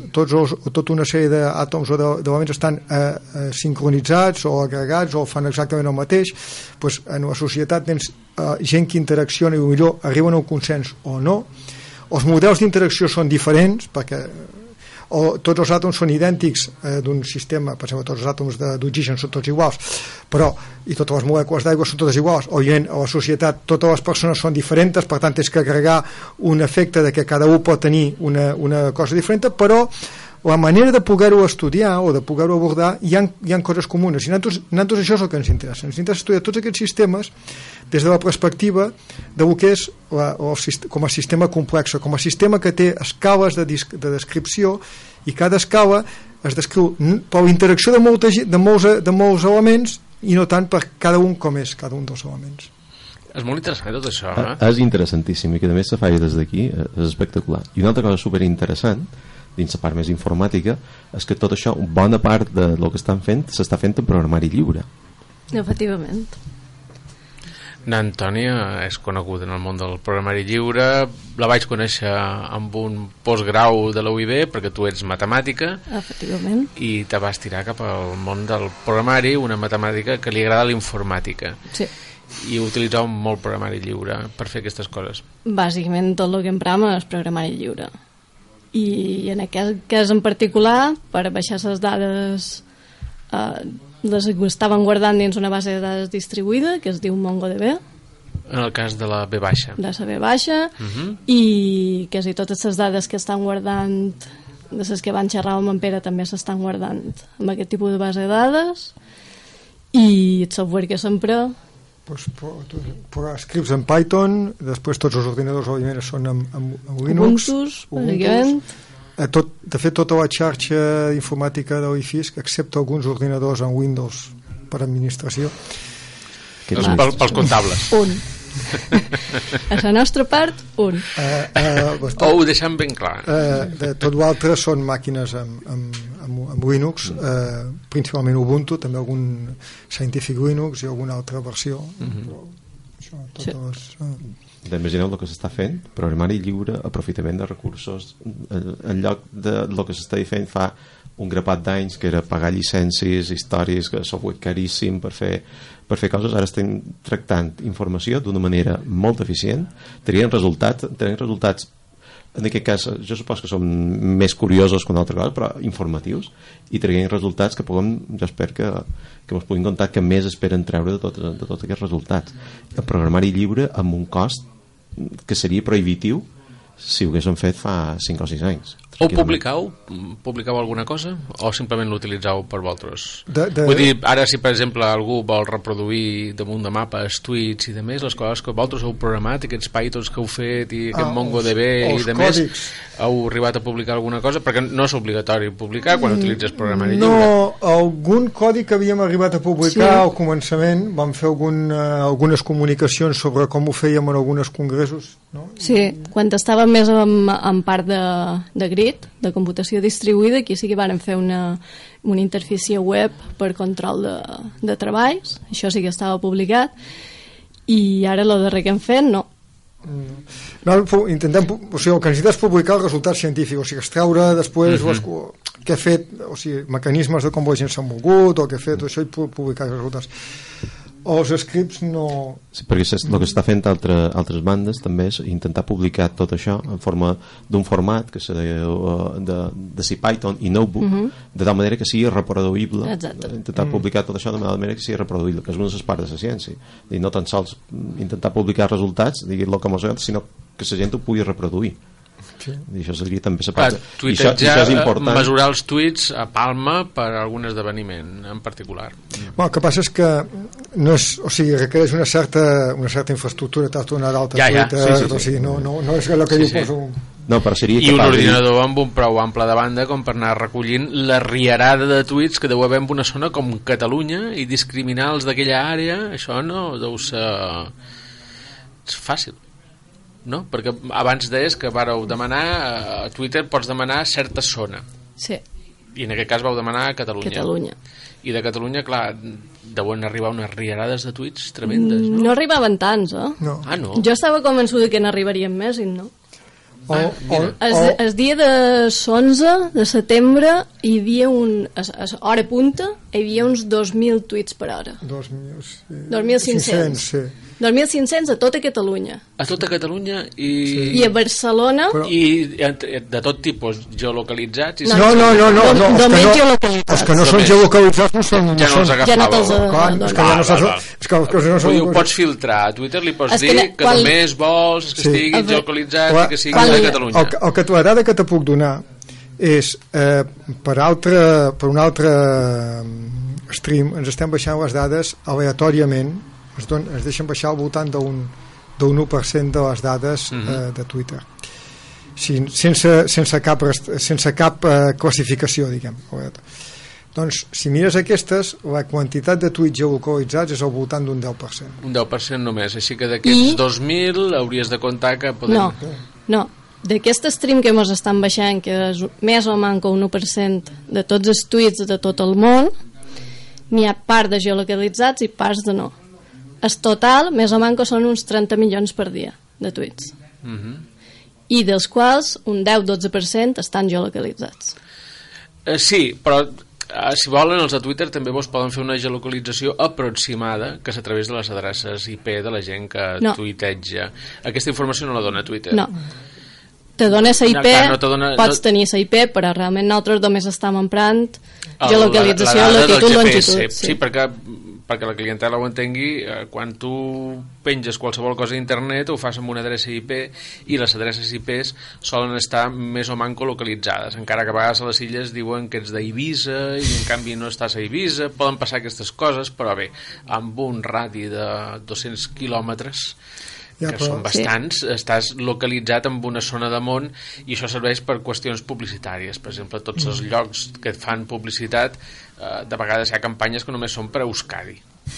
tota una sèrie d'àtoms o d'elements estan sincronitzats o agregats o fan exactament el mateix, doncs en la societat tens gent que interacciona i millor arriben a un consens o no. Els models d'interacció són diferents perquè tots els àtoms són idèntics d'un sistema, per exemple, tots els àtoms d'oxigen són tots iguals, però i totes les molècules d'aigua són totes iguals, o a la societat totes les persones són diferents, per tant tens que agregar un efecte de que cada un pot tenir una cosa diferent, però la manera de poder-ho estudiar o de poder-ho abordar hi ha coses comunes, i nosaltres això és el que ens interessa. Ens interessa estudiar tots aquests sistemes des de la perspectiva del que és com a sistema complex, com a sistema que té escales de descripció, i cada escala es descriu per la interacció de molts elements i no tant per cada un com és cada un dels elements. És molt interessant tot això, És interessantíssim, i que també se faci des d'aquí és espectacular. I una altra cosa superinteressant dins la part més informàtica és que tot això, bona part del que estan fent s'està fent en programari lliure. Efectivament. N'Antònia és coneguda en el món del programari lliure, la vaig conèixer amb un postgrau de la UIB perquè tu ets matemàtica. Efectivament. I te vas tirar cap al món del programari, una matemàtica que li agrada la informàtica. Sí. I utilitzeu molt programari lliure per fer aquestes coses. Bàsicament tot el que emprem és programari lliure. I en aquest cas en particular, per baixar les dades les estaven guardant dins una base de dades distribuïda que es diu MongoDB, en el cas de la V baixa, de la V baixa, i quasi totes les dades que estan guardant de les que van xerrar amb en Pere també s'estan guardant amb aquest tipus de base de dades, i el software que s'empra però escrius en Python, després tots els ordinadors òbviament són en Linux, Ubuntu. De fet tota la xarxa informàtica de l'IFISC, excepte alguns ordinadors en Windows per administració, pels comptables. Un. A la nostra part, un. Ho deixem ben clar. Tot l'altre són màquines amb Linux, principalment Ubuntu, també algun Scientific Linux i alguna altra versió. Però això, totes... Imagineu el que s'està fent, programari lliure, aprofitament de recursos, en lloc del que s'està fent fa un grapat d'anys que era pagar llicències, històries, que software caríssim per fer coses. Ara estem tractant informació d'una manera molt eficient, tenien resultats en aquest cas jo supos que són més curiosos que una altra cosa, però informatius, i traient resultats que puguem, jo espero que ens puguin contar que més esperen treure de tots aquests resultats. El programari lliure amb un cost que seria prohibitiu si ho haguéssim fet fa 5 o 6 anys. O publicau alguna cosa o simplement l'utilitzau per vosaltres? Vull dir, ara si per exemple algú vol reproduir damunt de mapes, tweets i de més, les coses que vosaltres heu programat, aquests Pythons que heu fet i aquest MongoDB i de més, heu arribat a publicar alguna cosa? Perquè no és obligatori publicar quan utilitzes programari lliure. No, algun codi que havíem arribat a publicar al començament, vam fer algunes comunicacions sobre com ho fèiem en alguns congressos, no? Sí, quan estàvem més en part de grid, de computació distribuïda, aquí sí que vàrem fer una interfície web per control de treballs, això sí que estava publicat, i ara el darrer que hem fet no. No, intentem, o sigui, el que necessites és publicar el resultat científic, o sigui, extreure després què he fet, o sigui, mecanismes de com la gent s'ha mogut, o què he fet, això, i publicar els resultats. Els scripts no... Sí, perquè el que està fent altres bandes també és intentar publicar tot això en forma d'un format que de CPython i Notebook, de tal manera que sigui reproduïble. Intentar publicar tot això de manera que sigui reproduïble, que és una de les parts de la ciència, i no tan sols intentar publicar resultats, diguin-lo com els sinó que la gent ho pugui reproduir. Sí. I això seria també la part. Twitter ja mesurar els tuits a palma per algun esdeveniment en particular. El que passa és que no és, o sigui, requereix una certa infraestructura, t'has donat d'alta Twitter, o sigui, no és el que diu poso... No, però seria i un ordinador amb un prou ample de banda com per anar recollint la riarada de tuits que deu haver en una zona com Catalunya i discriminar els d'aquella àrea, això no deu ser fàcil, no? Perquè abans deies que vareu demanar a Twitter pots demanar certa zona, sí, i en aquest cas vau demanar a Catalunya. I de Catalunya, clar, deuen arribar unes riarades de tuits tremendes, no? No arribaven tants, no. No? Jo estava convençuda que n'arribarien més i no. El dia de 11 de setembre hi havia a hora punta hi havia uns 2.000 tuits per hora. 2.500 sí. 2.500 a tota Catalunya. A tota Catalunya i a Barcelona. I de tot tipus, geolocalitzats? No, els que no són geolocalitzats no són... Ja no els agafava. Ho pots filtrar. A Twitter li pots dir que només vols que estiguin geolocalitzats i que siguin de Catalunya. El que la dada que te puc donar és per un altre stream ens estem baixant les dades aleatòriament, es deixen baixar al voltant d'un 1% de les dades de Twitter, sense cap classificació, diguem. Doncs si mires aquestes, la quantitat de tuits geolocalitzats és al voltant d'un 10%. Un 10% només, així que d'aquests 2.000 hauries de comptar que podem... No, d'aquest stream que ens estan baixant, que és més o manco un 1% de tots els tuits de tot el món, n'hi ha part de geolocalitzats i parts de no. El total, més o manco, són uns 30 milions per dia de tuits. I dels quals un 10-12% estan geolocalitzats. Sí, però si volen els de Twitter també vos poden fer una geolocalització aproximada que és a través de les adreces IP de la gent que tuiteja. Aquesta informació no la dona Twitter. No. Te dona la IP, pots tenir la IP, però realment nosaltres només estem emprant geolocalització a latitud-longitud. Sí, perquè la clientela ho entengui, quan tu penges qualsevol cosa a internet ho fas amb una adreça IP i les adreces IPs solen estar més o manco localitzades, encara que a vegades a les illes diuen que ets d'Eivissa i en canvi no estàs a Eivissa, poden passar aquestes coses, però bé, amb un radi de 200 quilòmetres que són bastants, estàs localitzat en una zona de món i això serveix per qüestions publicitàries. Per exemple, tots els llocs que et fan publicitat, de vegades hi ha campanyes que només són per Euskadi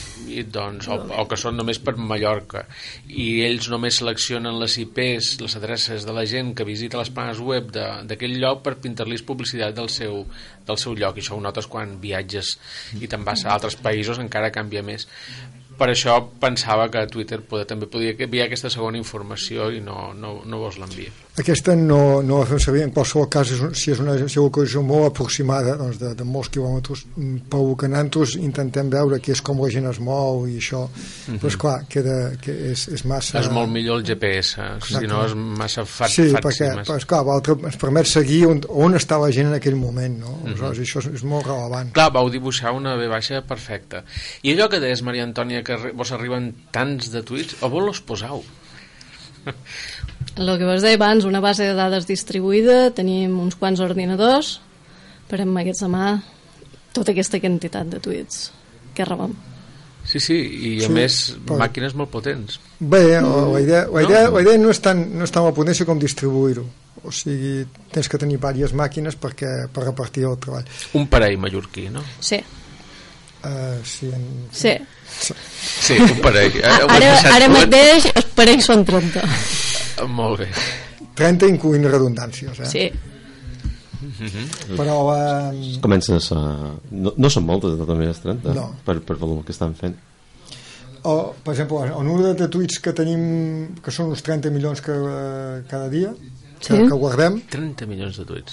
o que són només per Mallorca, i ells només seleccionen les IPs, les adreces de la gent que visita les pàgines web d'aquell lloc per pintar-los publicitat del seu lloc, i això ho notes quan viatges i te'n vas a altres països, encara canvia més. Per això pensava que Twitter també podia enviar aquesta segona informació i no vos l'envia. Aquesta no la fem servir, en qualsevol cas si és una geolocalització molt aproximada, doncs de molts quilòmetres, pel que nosaltres intentem veure que és com la gent es mou i això, però esclar, que és massa... És molt millor el GPS, si no és massa Sí, perquè esclar, l'altre ens permet seguir on està la gent en aquell moment, no? Aleshores, això és molt rellevant. Clar, vau dibuixar una V baixa perfecta. I allò que deies, Maria Antònia, que vos arriben tants de tuits, a vos los posau? el que vos deia abans, una base de dades distribuïda, tenim uns quants ordinadors per emmagatzemar tota aquesta quantitat de tuits que rebem. Sí, i a més màquines molt potents. Bé, la idea no és tan molt potència com distribuir-ho. O sigui, tens que tenir diverses màquines per repartir el treball. Un parell mallorquí, no? Sí. Sí, un parell. Ara mateix els parells són 30. Molt bé. 30 incloent redundàncies, Sí. Però comencen a ser... No són moltes, de totes maneres, 30, no. per volum que estan fent. Per exemple, el número de tuits que tenim, que són uns 30 milions cada dia, que guardem. 30 milions de tuits.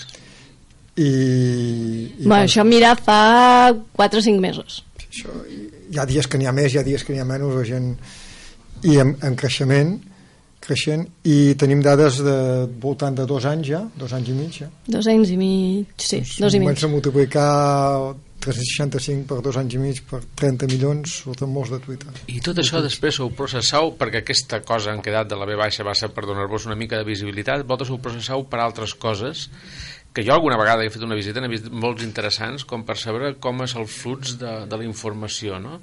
Això mirar fa 4 o 5 mesos. Hi ha dies que n'hi ha més, hi ha dies que n'hi ha menys, la gent... I en creixent, i tenim dades de voltant de 2 anys ja, 2 anys i mig ja. 2 anys i mig, sí, 2 i mig. Comença a multiplicar 365 per 2 anys i mig per 30 milions, surten molts de Twitter. I tot això després ho processau, perquè aquesta cosa han quedat de la B baixa va ser per donar-vos una mica de visibilitat, vosaltres ho processau per altres coses, que jo alguna vegada he fet una visita, n'he vist molts interessants, com per saber com és el flux de la informació, no?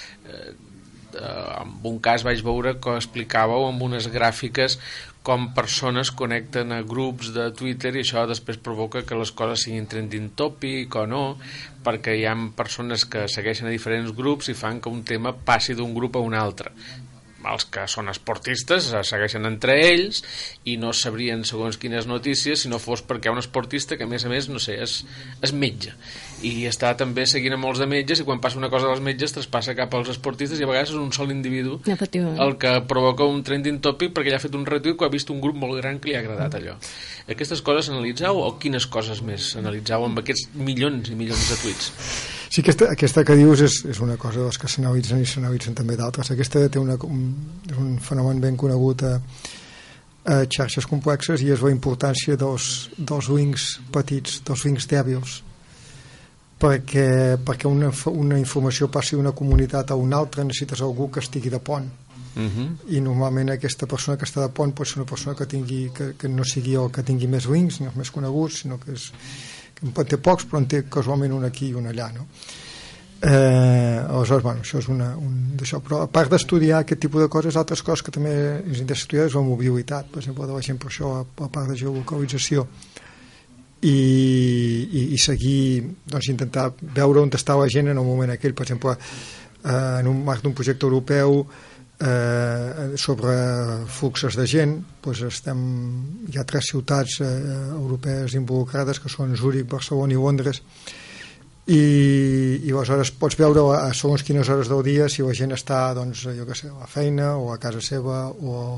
En un cas vaig veure que explicàveu amb unes gràfiques com persones connecten a grups de Twitter i això després provoca que les coses siguin trending topic o no, perquè hi ha persones que segueixen a diferents grups i fan que un tema passi d'un grup a un altre. Els que són esportistes segueixen entre ells i no sabrien segons quines notícies si no fos perquè hi ha un esportista que a més, no sé, és metge i està també seguint a molts de metges i quan passa una cosa dels metges traspassa cap als esportistes i a vegades és un sol individu el que provoca un trending topic perquè ell ha fet un retuit que ha vist un grup molt gran que li ha agradat allò. Aquestes coses analitzau o quines coses més analitzau amb aquests milions i milions de tuits? Sí, aquesta que dius és una cosa dels que s'analitzen i s'analitzen també d'altres. Aquesta té un fenomen ben conegut a xarxes complexes i és la importància dels links petits, dels links dèbils, perquè una informació passi d'una comunitat a una altra necessites algú que estigui de pont. I normalment aquesta persona que està de pont pot ser una persona que no sigui el que tingui més links ni els més coneguts, sinó que en pot ter pocs però en té casualment un aquí i un allà, no? Aleshores, això és d'això, però a part d'estudiar aquest tipus de coses, altres coses que també ens interessa estudiar és la mobilitat, per exemple, de la gent, per això a part de geolocalització i seguir, doncs intentar veure on està la gent en el moment aquell, per exemple en un marc d'un projecte europeu sobre fluxes de gent, doncs hi ha 3 ciutats europees involucrades que són Zúrich, Barcelona i Londres i aleshores pots veure a segons quines hores del dia si la gent està, doncs, jo què sé, a la feina o a casa seva o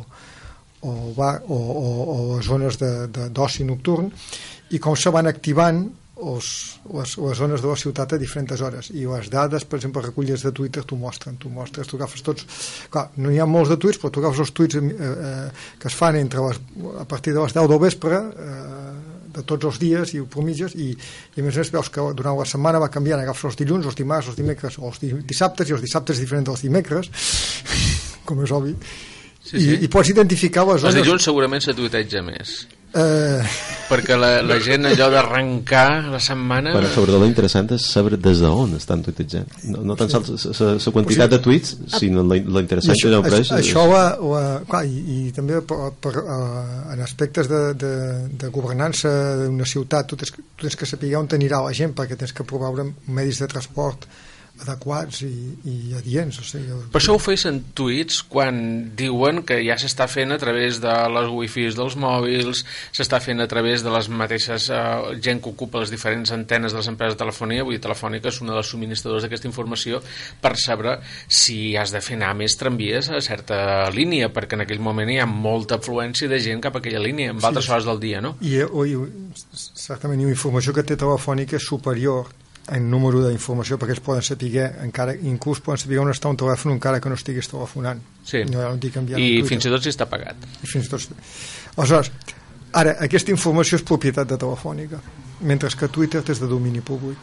a zones d'oci nocturn i com se van activant les zones de la ciutat a diferents hores i les dades, per exemple, reculles de Twitter t'ho mostren, tu agafes tots clar, no hi ha molts de tuits, però tu agafes els tuits que es fan a partir de les 10 del vespre de tots els dies i mitges i a més veus que durant la setmana va canviant, agafes els dilluns, els dimarts, els dimecres o els dissabtes i els dissabtes diferents dels dimecres com és obvi i pots identificar les zones. Els dilluns segurament se tuiteja més perquè la gent allò d'arrencar la setmana però sobretot l'interessant és saber des d'on estan tuitejant no tan sols la quantitat de tuits sinó l'interessant que apareix això clar, i també en aspectes de governança d'una ciutat tu tens que saber on t'anirà la gent perquè tens que promoure medis de transport adequats i adients. O sigui, per això ho feis en tuits quan diuen que ja s'està fent a través de les wifis dels mòbils, s'està fent a través de les mateixes gent que ocupa les diferents antenes de les empreses de telefonia, vull dir, Telefònica és una de les subministradors d'aquesta informació per saber si has de fer anar més tramvies a certa línia, perquè en aquell moment hi ha molta afluència de gent cap a aquella línia, en altres hores del dia, no? I certament la informació que té Telefònica és superior en número d'informació perquè ells poden saber encara, inclús poden saber on està un telèfon encara que no estiguis telefonant i fins i tot si està pagat aleshores, ara aquesta informació és propietat de Telefònica mentre que Twitter és de domini públic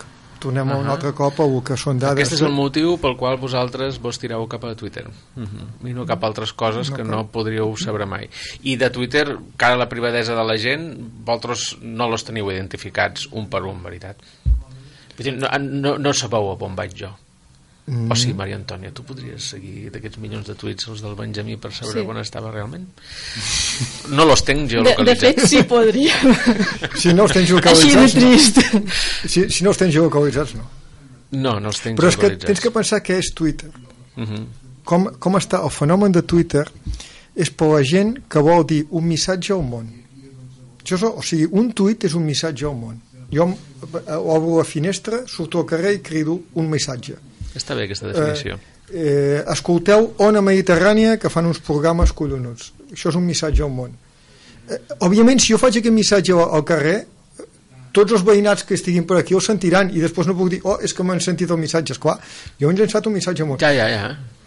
tornem un altre cop a que són dades... Aquest és el motiu pel qual vosaltres vos tireu cap a Twitter i no cap a altres coses que no podríeu saber mai. I de Twitter, cara a la privadesa de la gent, vosaltres no los teniu identificats un per un, veritat? Vull dir, no sabeu a on vaig jo. O sí, Maria Antònia, tu podries seguir d'aquests milions de tuits els del Benjamí per saber on estava realment? No los tenc geolocalitzats. De fet, sí podria. Si no els tens geolocalitzats... Així de trist. No. Si no els tens geolocalitzats, no. No els tenc Però és que geolocalitzats. tens que pensar què és Twitter. Com està el fenomen de Twitter és per la gent que vol dir un missatge al món. O sigui, un tuit és un missatge al món. Jo obro la finestra, surto al carrer i crido un missatge. Està bé aquesta definició. Escolteu Ona Mediterrània, que fan uns programes collonuts. Això és un missatge al món. Òbviament, si jo faig aquest missatge al carrer, tots els veïnats que estiguin per aquí el sentiran i després no puc dir, és que m'han sentit el missatge. Esclar, jo he llançat un missatge al món. Ja.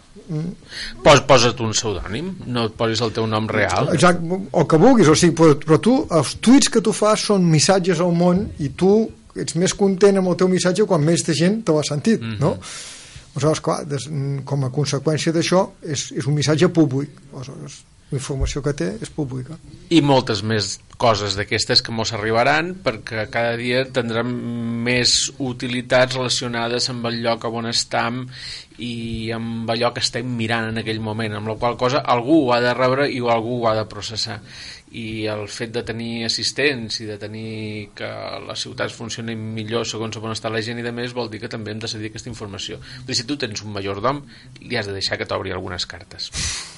Posa't un pseudònim, no et posis el teu nom real. Exacte, o que vulguis, o sigui, però tu, els tuits que tu fas són missatges al món i tu ets més content amb el teu missatge quan més de gent te l'ha sentit, no? Aleshores, clar, com a conseqüència d'això és un missatge públic. Aleshores, la informació que té és pública. I moltes més coses d'aquestes que mos arribaran, perquè cada dia tindrem més utilitats relacionades amb el lloc on estem i amb allò que estem mirant en aquell moment, amb la qual cosa algú ho ha de rebre i algú ho ha de processar. I el fet de tenir assistents i de tenir que les ciutats funcionin millor segons on està la gent i de més vol dir que també hem de cedir aquesta informació. Si tu tens un majordom, li has de deixar que t'obri algunes cartes.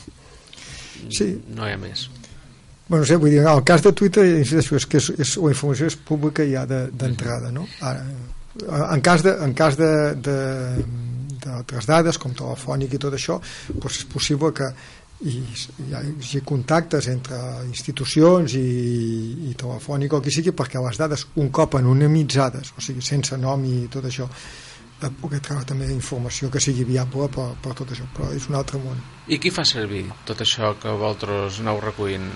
Sí. No hi ha més. Bueno, no sé, vull dir, el cas de Twitter és que la informació és pública ja d'entrada, no? Ara, en cas d'altres dades com telefònic i tot això, doncs és possible que hi hagi contactes entre institucions i telefònic o qui sigui, perquè les dades un cop anonimitzades, o sigui sense nom i tot això, de poder treure també informació que sigui viable per tot això, però és un altre món. I qui fa servir tot això que vosaltres aneu recollint?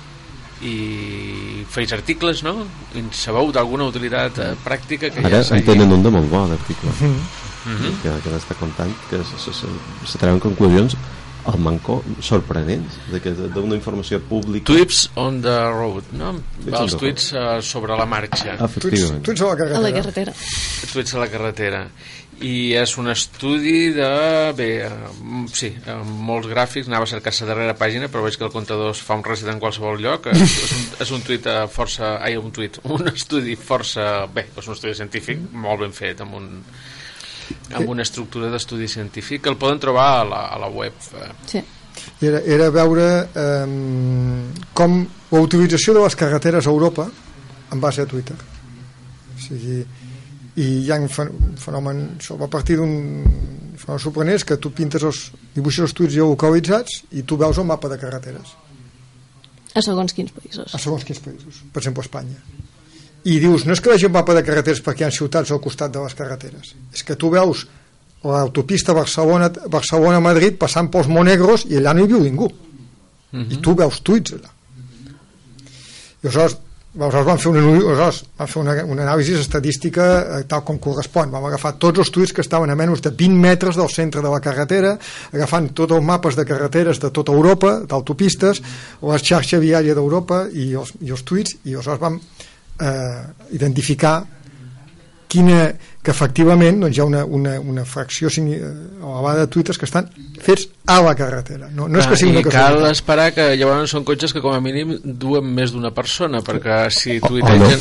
I feis articles, no? I sabeu d'alguna utilitat pràctica que ara ja en tenen un de molt bo d'article que està contant que se treuen conclusions al manco sorprenents d'una informació pública. Tweets on the road, no? Els tweets sobre la marxa. Tweets a la carretera. Tweets a la carretera. I és un estudi de... sí, molts gràfics, anava a cercar-se darrere pàgina, però veig que el comptador es fa un reset en qualsevol lloc. És un tuit força... un estudi força... és un estudi científic molt ben fet, amb una estructura d'estudi científic que el poden trobar a la web. Sí. Era veure com la utilització de les carreteres a Europa en base a Twitter. O sigui, i hi ha un fenomen a partir d'un fenomen sorprenent és que tu dibuixes els tuits geolocalitzats i tu veus el mapa de carreteres a segons quins països, per exemple Espanya, i dius, no és que vegi un mapa de carreteres perquè hi ha ciutats al costat de les carreteres, és que tu veus l'autopista Barcelona-Madrid passant pels Monegros i allà no hi viu ningú i tu veus tuits allà. I aleshores van fer una anàlisi estadística tal com correspon. Vam agafar tots els tuits que estaven a menys de 20 metres del centre de la carretera, agafant tots els mapes de carreteres de tota Europa, d'autopistes, la xarxa viària d'Europa i els tuits, i aleshores vam identificar que efectivament doncs, hi ha una fracció elevada de tuites que estan fets a la carretera. No és que sigui una casualitat. Cal esperar que llavors són cotxes que com a mínim duen més d'una persona, perquè si tuitegen...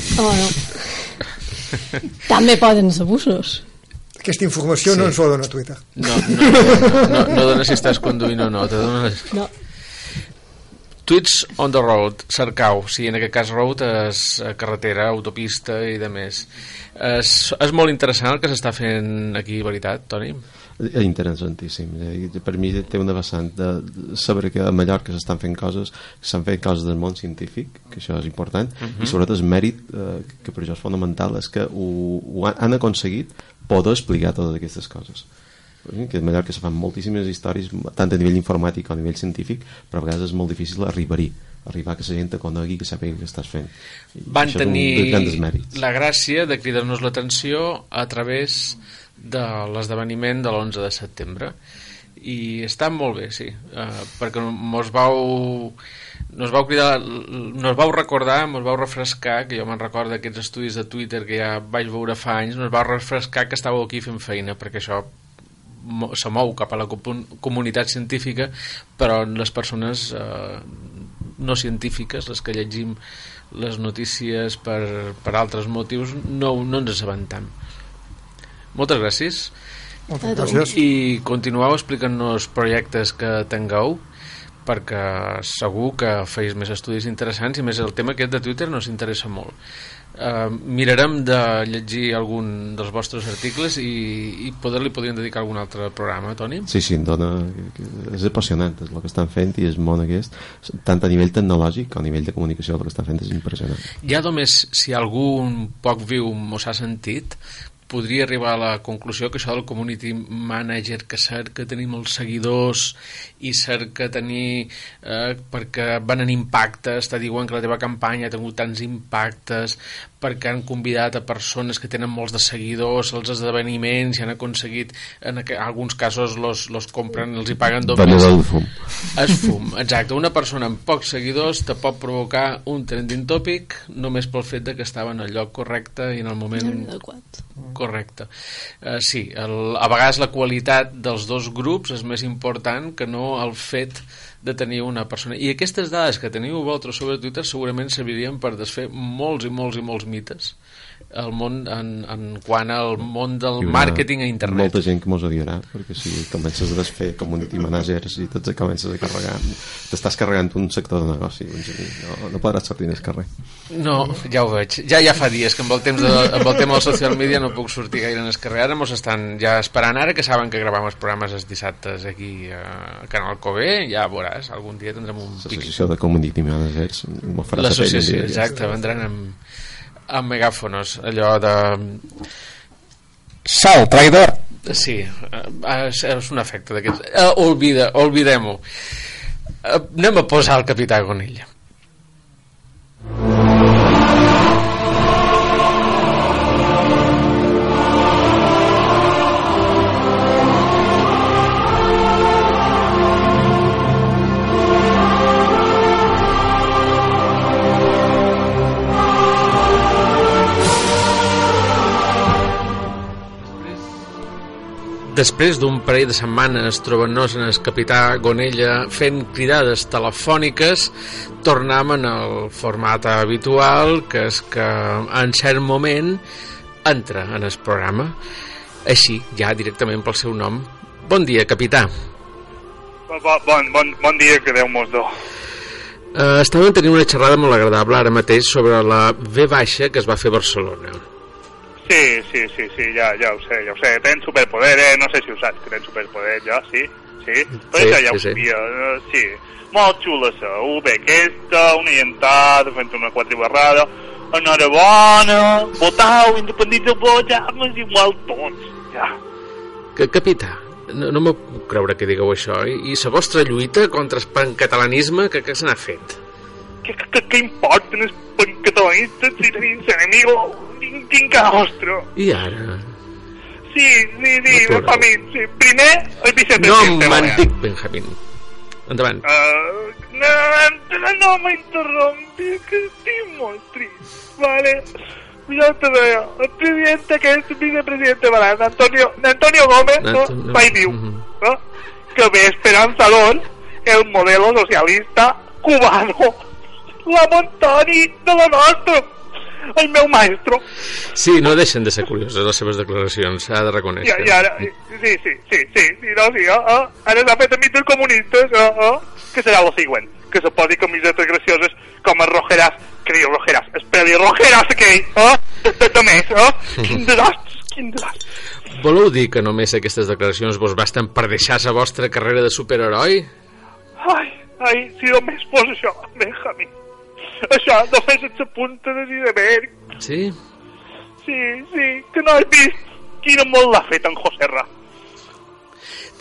També poden ser busos. Aquesta informació no ens la dona Twitter. No dona si estàs conduint o no. No. Tweets on the road, cercau, sí, en aquest cas road és carretera, autopista i de més. És molt interessant el que s'està fent aquí, veritat, Toni? Interessantíssim. Per mi té una vessant de saber que a Mallorca s'estan fent coses, que s'han fet coses del món científic, que això és important, i sobretot el mèrit, que per això és fonamental, és que ho han aconseguit poder explicar totes aquestes coses. que és millor que se fan moltíssimes històries tant a nivell informàtic com a nivell científic, però a vegades és molt difícil arribar que la gent te conegui, que sàpiga què estàs fent. Van tenir la gràcia de cridar-nos l'atenció a través de l'esdeveniment de l'11 de setembre, i està molt bé, sí, perquè mos vau cridar, nos vau recordar, mos vau refrescar, que jo me'n recordo d'aquests estudis de Twitter que ja vaig veure fa anys, nos vau refrescar que estàveu aquí fent feina, perquè això se mou cap a la comunitat científica, però les persones no científiques, les que llegim les notícies per altres motius, no ens assabentem. Moltes gràcies. Moltes gràcies. I continueu explicant-nos projectes que tingueu, perquè segur que feis més estudis interessants, i més el tema aquest de Twitter nos interessa molt. Mirarem de llegir algun dels vostres articles i li podríem dedicar algun altre programa, Toni? Sí, és apassionant el que estan fent, i el món aquest, tant a nivell tecnològic com a nivell de comunicació, el que estan fent és impressionant. Ja només si algun poc viu mos ha sentit, podria arribar a la conclusió que això del community manager, que cerca tenir molts seguidors i cerca tenir perquè van en impactes, te diuen que la teva campanya ha tingut tants impactes perquè han convidat a persones que tenen molts de seguidors als esdeveniments i han aconseguit, en alguns casos los compren, els hi paguen dobles. És fum, exacte. Una persona amb pocs seguidors te pot provocar un trending topic només pel fet de que estava en el lloc correcte i en el moment correcte. Sí, a vegades la qualitat dels dos grups és més important que no el fet de tenir una persona. I aquestes dades que teniu vosaltres sobre Twitter segurament servirien per desfer molts i molts i molts mites al món, en quant al món del màrqueting a internet. Molta gent que mos odiarà, perquè si comences a desfer community managers i tots comences a carregar, t'estàs carregant un sector de negoci, no podràs sortir del carrer. No, ja ho veig. Ja fa dies que amb el tema del social media no puc sortir gaire en el carrer. Ara mos estan ja esperant, ara que saben que gravem els programes els dissabtes aquí a Canal Cové, ja veuràs, algun dia tindrem un pic. L'associació de community managers m'ho farà saber. L'associació, exacte, vendran amb megàfonos, allò de sal, traïdor. Sí, és un efecte d'aquests. Olvidem-ho. Anem a posar el capità Gonella. Després d'un parell de setmanes trobant-nos en el capità Gonella fent cridades telefòniques, tornem en el format habitual, que és que en cert moment entra en el programa. Així, ja directament pel seu nom. Bon dia, capità. Bon dia, que Déu mos do. Estàvem tenint una xerrada molt agradable ara mateix sobre la V baixa que es va fer a Barcelona. Sí, ja ho sé, tenen superpoder, no sé si ho saps, que tenen superpoder, jo, sí, però ja ho sabia, sí, molt xula la UB aquesta, una llentada, fent una quatribarrada, enhorabona, votau, independitzeu-vos, ja, m'és igual tots, ja. Capità, no m'ho puc creure que digueu això, i la vostra lluita contra el pancatalanisme, que se n'ha fet? Què importen els pancatalanistes si tenim enemigo? Quin nostre. I ara? Sí, Benjamín, sí. Primer, el vicepresidente. No me'n dic Benjamín. Endavant. No m'interrompi, que estic molt trist, vale? Ja te deia, el presidente aquest, vicepresidente, vale, Antonio Gómez, no? Mai diu, no? Que ve esperanzador el modelo socialista cubano, la Montani de la nostra, el meu maestro. Sí, no deixen de ser curioses les seves declaracions, s'ha de reconèixer. I ara, sí, ara s'ha fet amic dels comunistes, que serà lo següent, que se posi camisetes gracioses com els rojeras, que diu rojeras, els pelirrojeras aquell, de més, quin desastre. Voleu dir que només aquestes declaracions vos basten per deixar la vostra carrera de superheroi? Ai, si només fos això, Benjamín. Això, no fes la punta de iceberg. Sí? Sí, que no has vist quina molt l'ha fet en José Ra.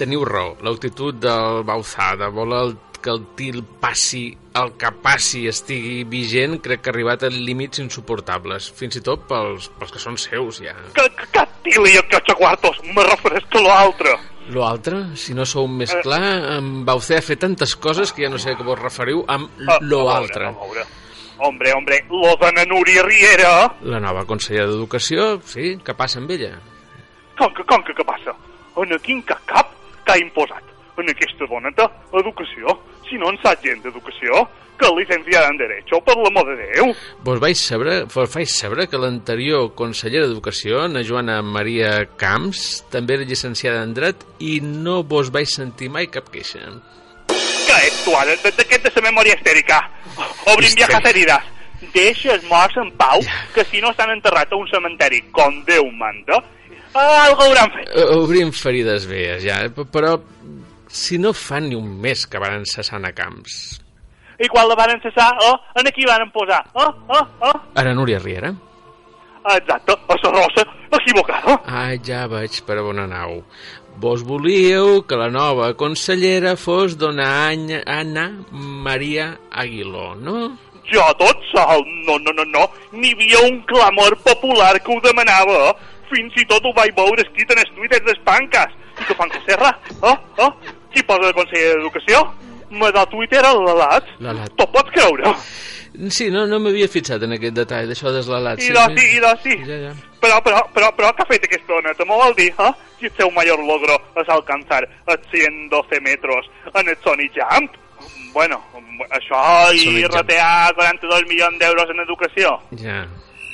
Teniu raó, l'actitud del Bauzá de voler que el til passi, el que passi estigui vigent, crec que ha arribat a límits insuportables, fins i tot pels que són seus, ja. Que til i que quartos, me refereix a l'altre. L'altre, si no sou més clar, en Bauzá ha fet tantes coses que ja no sé a què vos referiu amb l'altre. Hombre, lo de na Núria Riera. La nova consellera d'Educació, sí, què passa amb ella? Com que què passa? En quin cap que ha imposat? En aquesta dona d'educació? Si no en sap gent d'educació, que licenciada en Derecho, per l'amor de Déu. Vos vaig saber que l'anterior consellera d'Educació, na Joana Maria Camps, també era llicenciada en Dret i no vos vaig sentir mai cap queixa. Què ets tu ara? D'aquest de la memòria histèrica? Obrim viejas heridas. Deixa els morts en pau, que si no estan enterrats a un cementeri com Déu manda, algo hauran fet. Obrim ferides veies, ja, però si no fa ni un mes que varen cessar a Camps. I quan la varen cessar, en aquí varen posar? A la Núria Riera. Exacte, a la Rosa, equivocada. Ja veig per on anau. Vos volíeu que la nova consellera fos dona Anna Maria Aguiló, no? Jo tot sol, no. N'hi havia un clamor popular que ho demanava. Fins i tot ho vaig veure escrit en els tuiters d'Espancas. I que fan que serra? Qui posa de conseller d'Educació? Me da Twitter a l'Alat. T'ho pots creure? Sí, no m'havia fixat en aquest detall d'això des l'Alat. I sí. Ja. Però què ha fet aquesta dona? Te m'ho vol dir, Si el seu major logro és alcançar els 112 metros en el Sony Jump? Bueno, això i retear 42 milions d'euros en educació. Ja.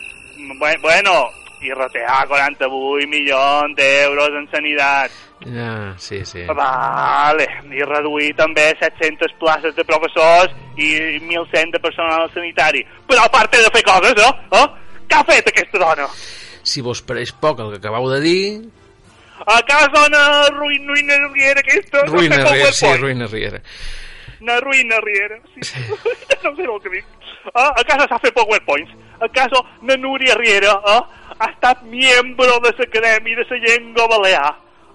Bueno, i retear 48 milions d'euros en sanitat. Ja, sí. Vale, i reduir també 700 places de professors i 1.100 de personal sanitari. Però a part de fer coses, què ha fet aquesta dona? Si vos pareix poc el que acabeu de dir... A casa na Ruïna Riera aquesta? Ruïna Riera, sí, Ruïna Riera. Na Ruïna Riera, sí. No sé el que dic. A casa s'ha fet PowerPoints. A casa na Núria Riera ha estat miembro de l'Acadèmia de la Llengua Balear.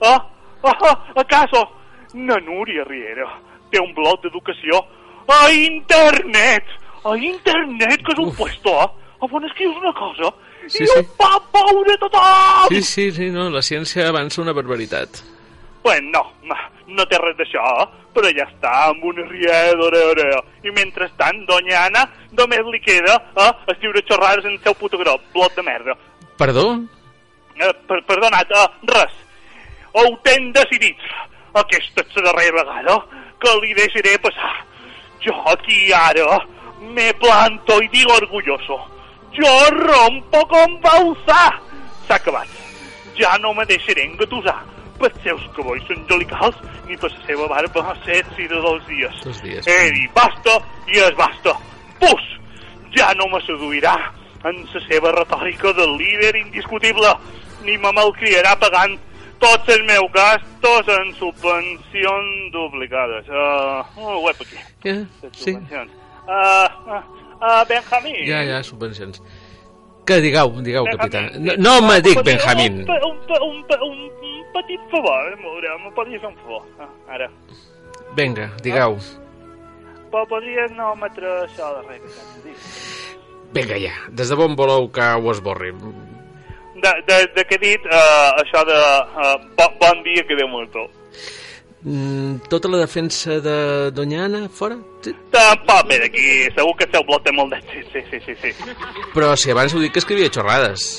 ¿Acaso na Núria Riera té un blog d'educació a internet? A internet, que és un puesto, on escrius una cosa i ho va veure tothom! Sí, no, la ciència avança una barbaritat. Bueno, no té res d'això, però ja està, amb una riera. I mentrestant, doña Anna només li queda escriure xorrades en el seu puto blog de merda. Perdó? Perdonat, res. Ho ten decidit. Aquesta és la darrera vegada que li deixaré passar. Jo aquí ara me planto i digo orgulloso. Jo rompo con Bauzá. S'ha acabat. Ja no me deixaré engatusar pels seus cabells angelicals ni per la seva barba sexy de 2 dies. 2 dies. He dit basta i es basta. Pus! Ja no me seduirà en la seva retòrica del líder indiscutible ni me malcriarà pagant tots els meus gastos en subvencions obligades. Web aquí. Sí. Benjamín. Ja, subvencions. Què digueu, capità? No me dic Benjamín. Un petit favor, me podria fer un favor. Ara. Vinga, digueu. Podries no emetre això darrere. Vinga, ja. Des de bon voleu que ho esborri. De què he dit això de bon dia que Déu molto. Tota la defensa de doña Anna fora? Sí. Tampoc ve d'aquí, segur que el seu blog té molt d'èxit, sí. Però si abans heu dit que escrivia xorrades.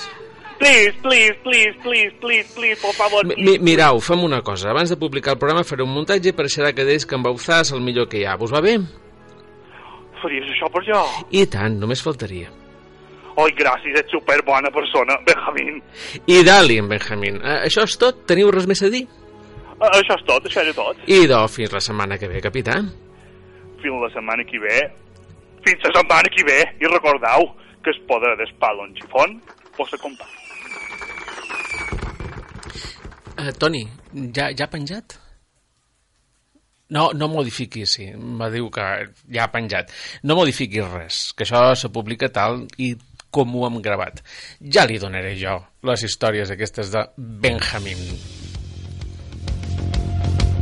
Please, por favor. Mirau, fem una cosa. Abans de publicar el programa faré un muntatge i apareixerà que deies que en Bauzá és el millor que hi ha. Vos va bé? Faries això per jo? I tant, només faltaria. Oi, gràcies, ets superbona persona, Benjamín. I dali, en Benjamín. Això és tot? Teniu res més a dir? Això és tot, això és tot. I fins la setmana que ve, capità. Fins la setmana que ve. I recordeu que es poder d'espalo en xifón posa comptar. Toni, ja ha penjat? No modifiquis, sí. Me diu que ja ha penjat. No modifiquis res, que això se publica tal i com ho hem gravat. Ja li donaré jo les històries aquestes de Benjamín.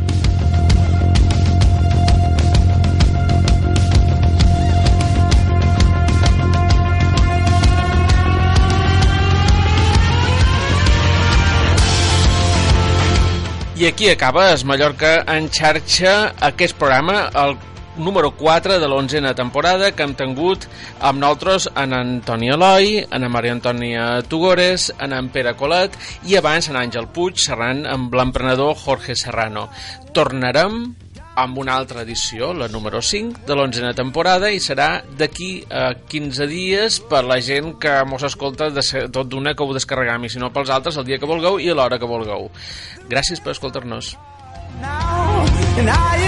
I aquí acaba es Mallorca en xarxa, aquest programa, el número 4 de l'11a temporada, que hem tingut amb nosaltres en Antoni Eloi, en Maria Antònia Tugores, en Pere Colet i abans en Àngel Puig xerrant amb l'emprenedor Jorge Serrano. Tornarem amb una altra edició, la número 5 de l'11a temporada, i serà d'aquí a 15 dies per la gent que mos escolta tot d'una, que ho descarreguem, i si no pels altres el dia que vulgueu i a l'hora que vulgueu. Gràcies per escoltar-nos.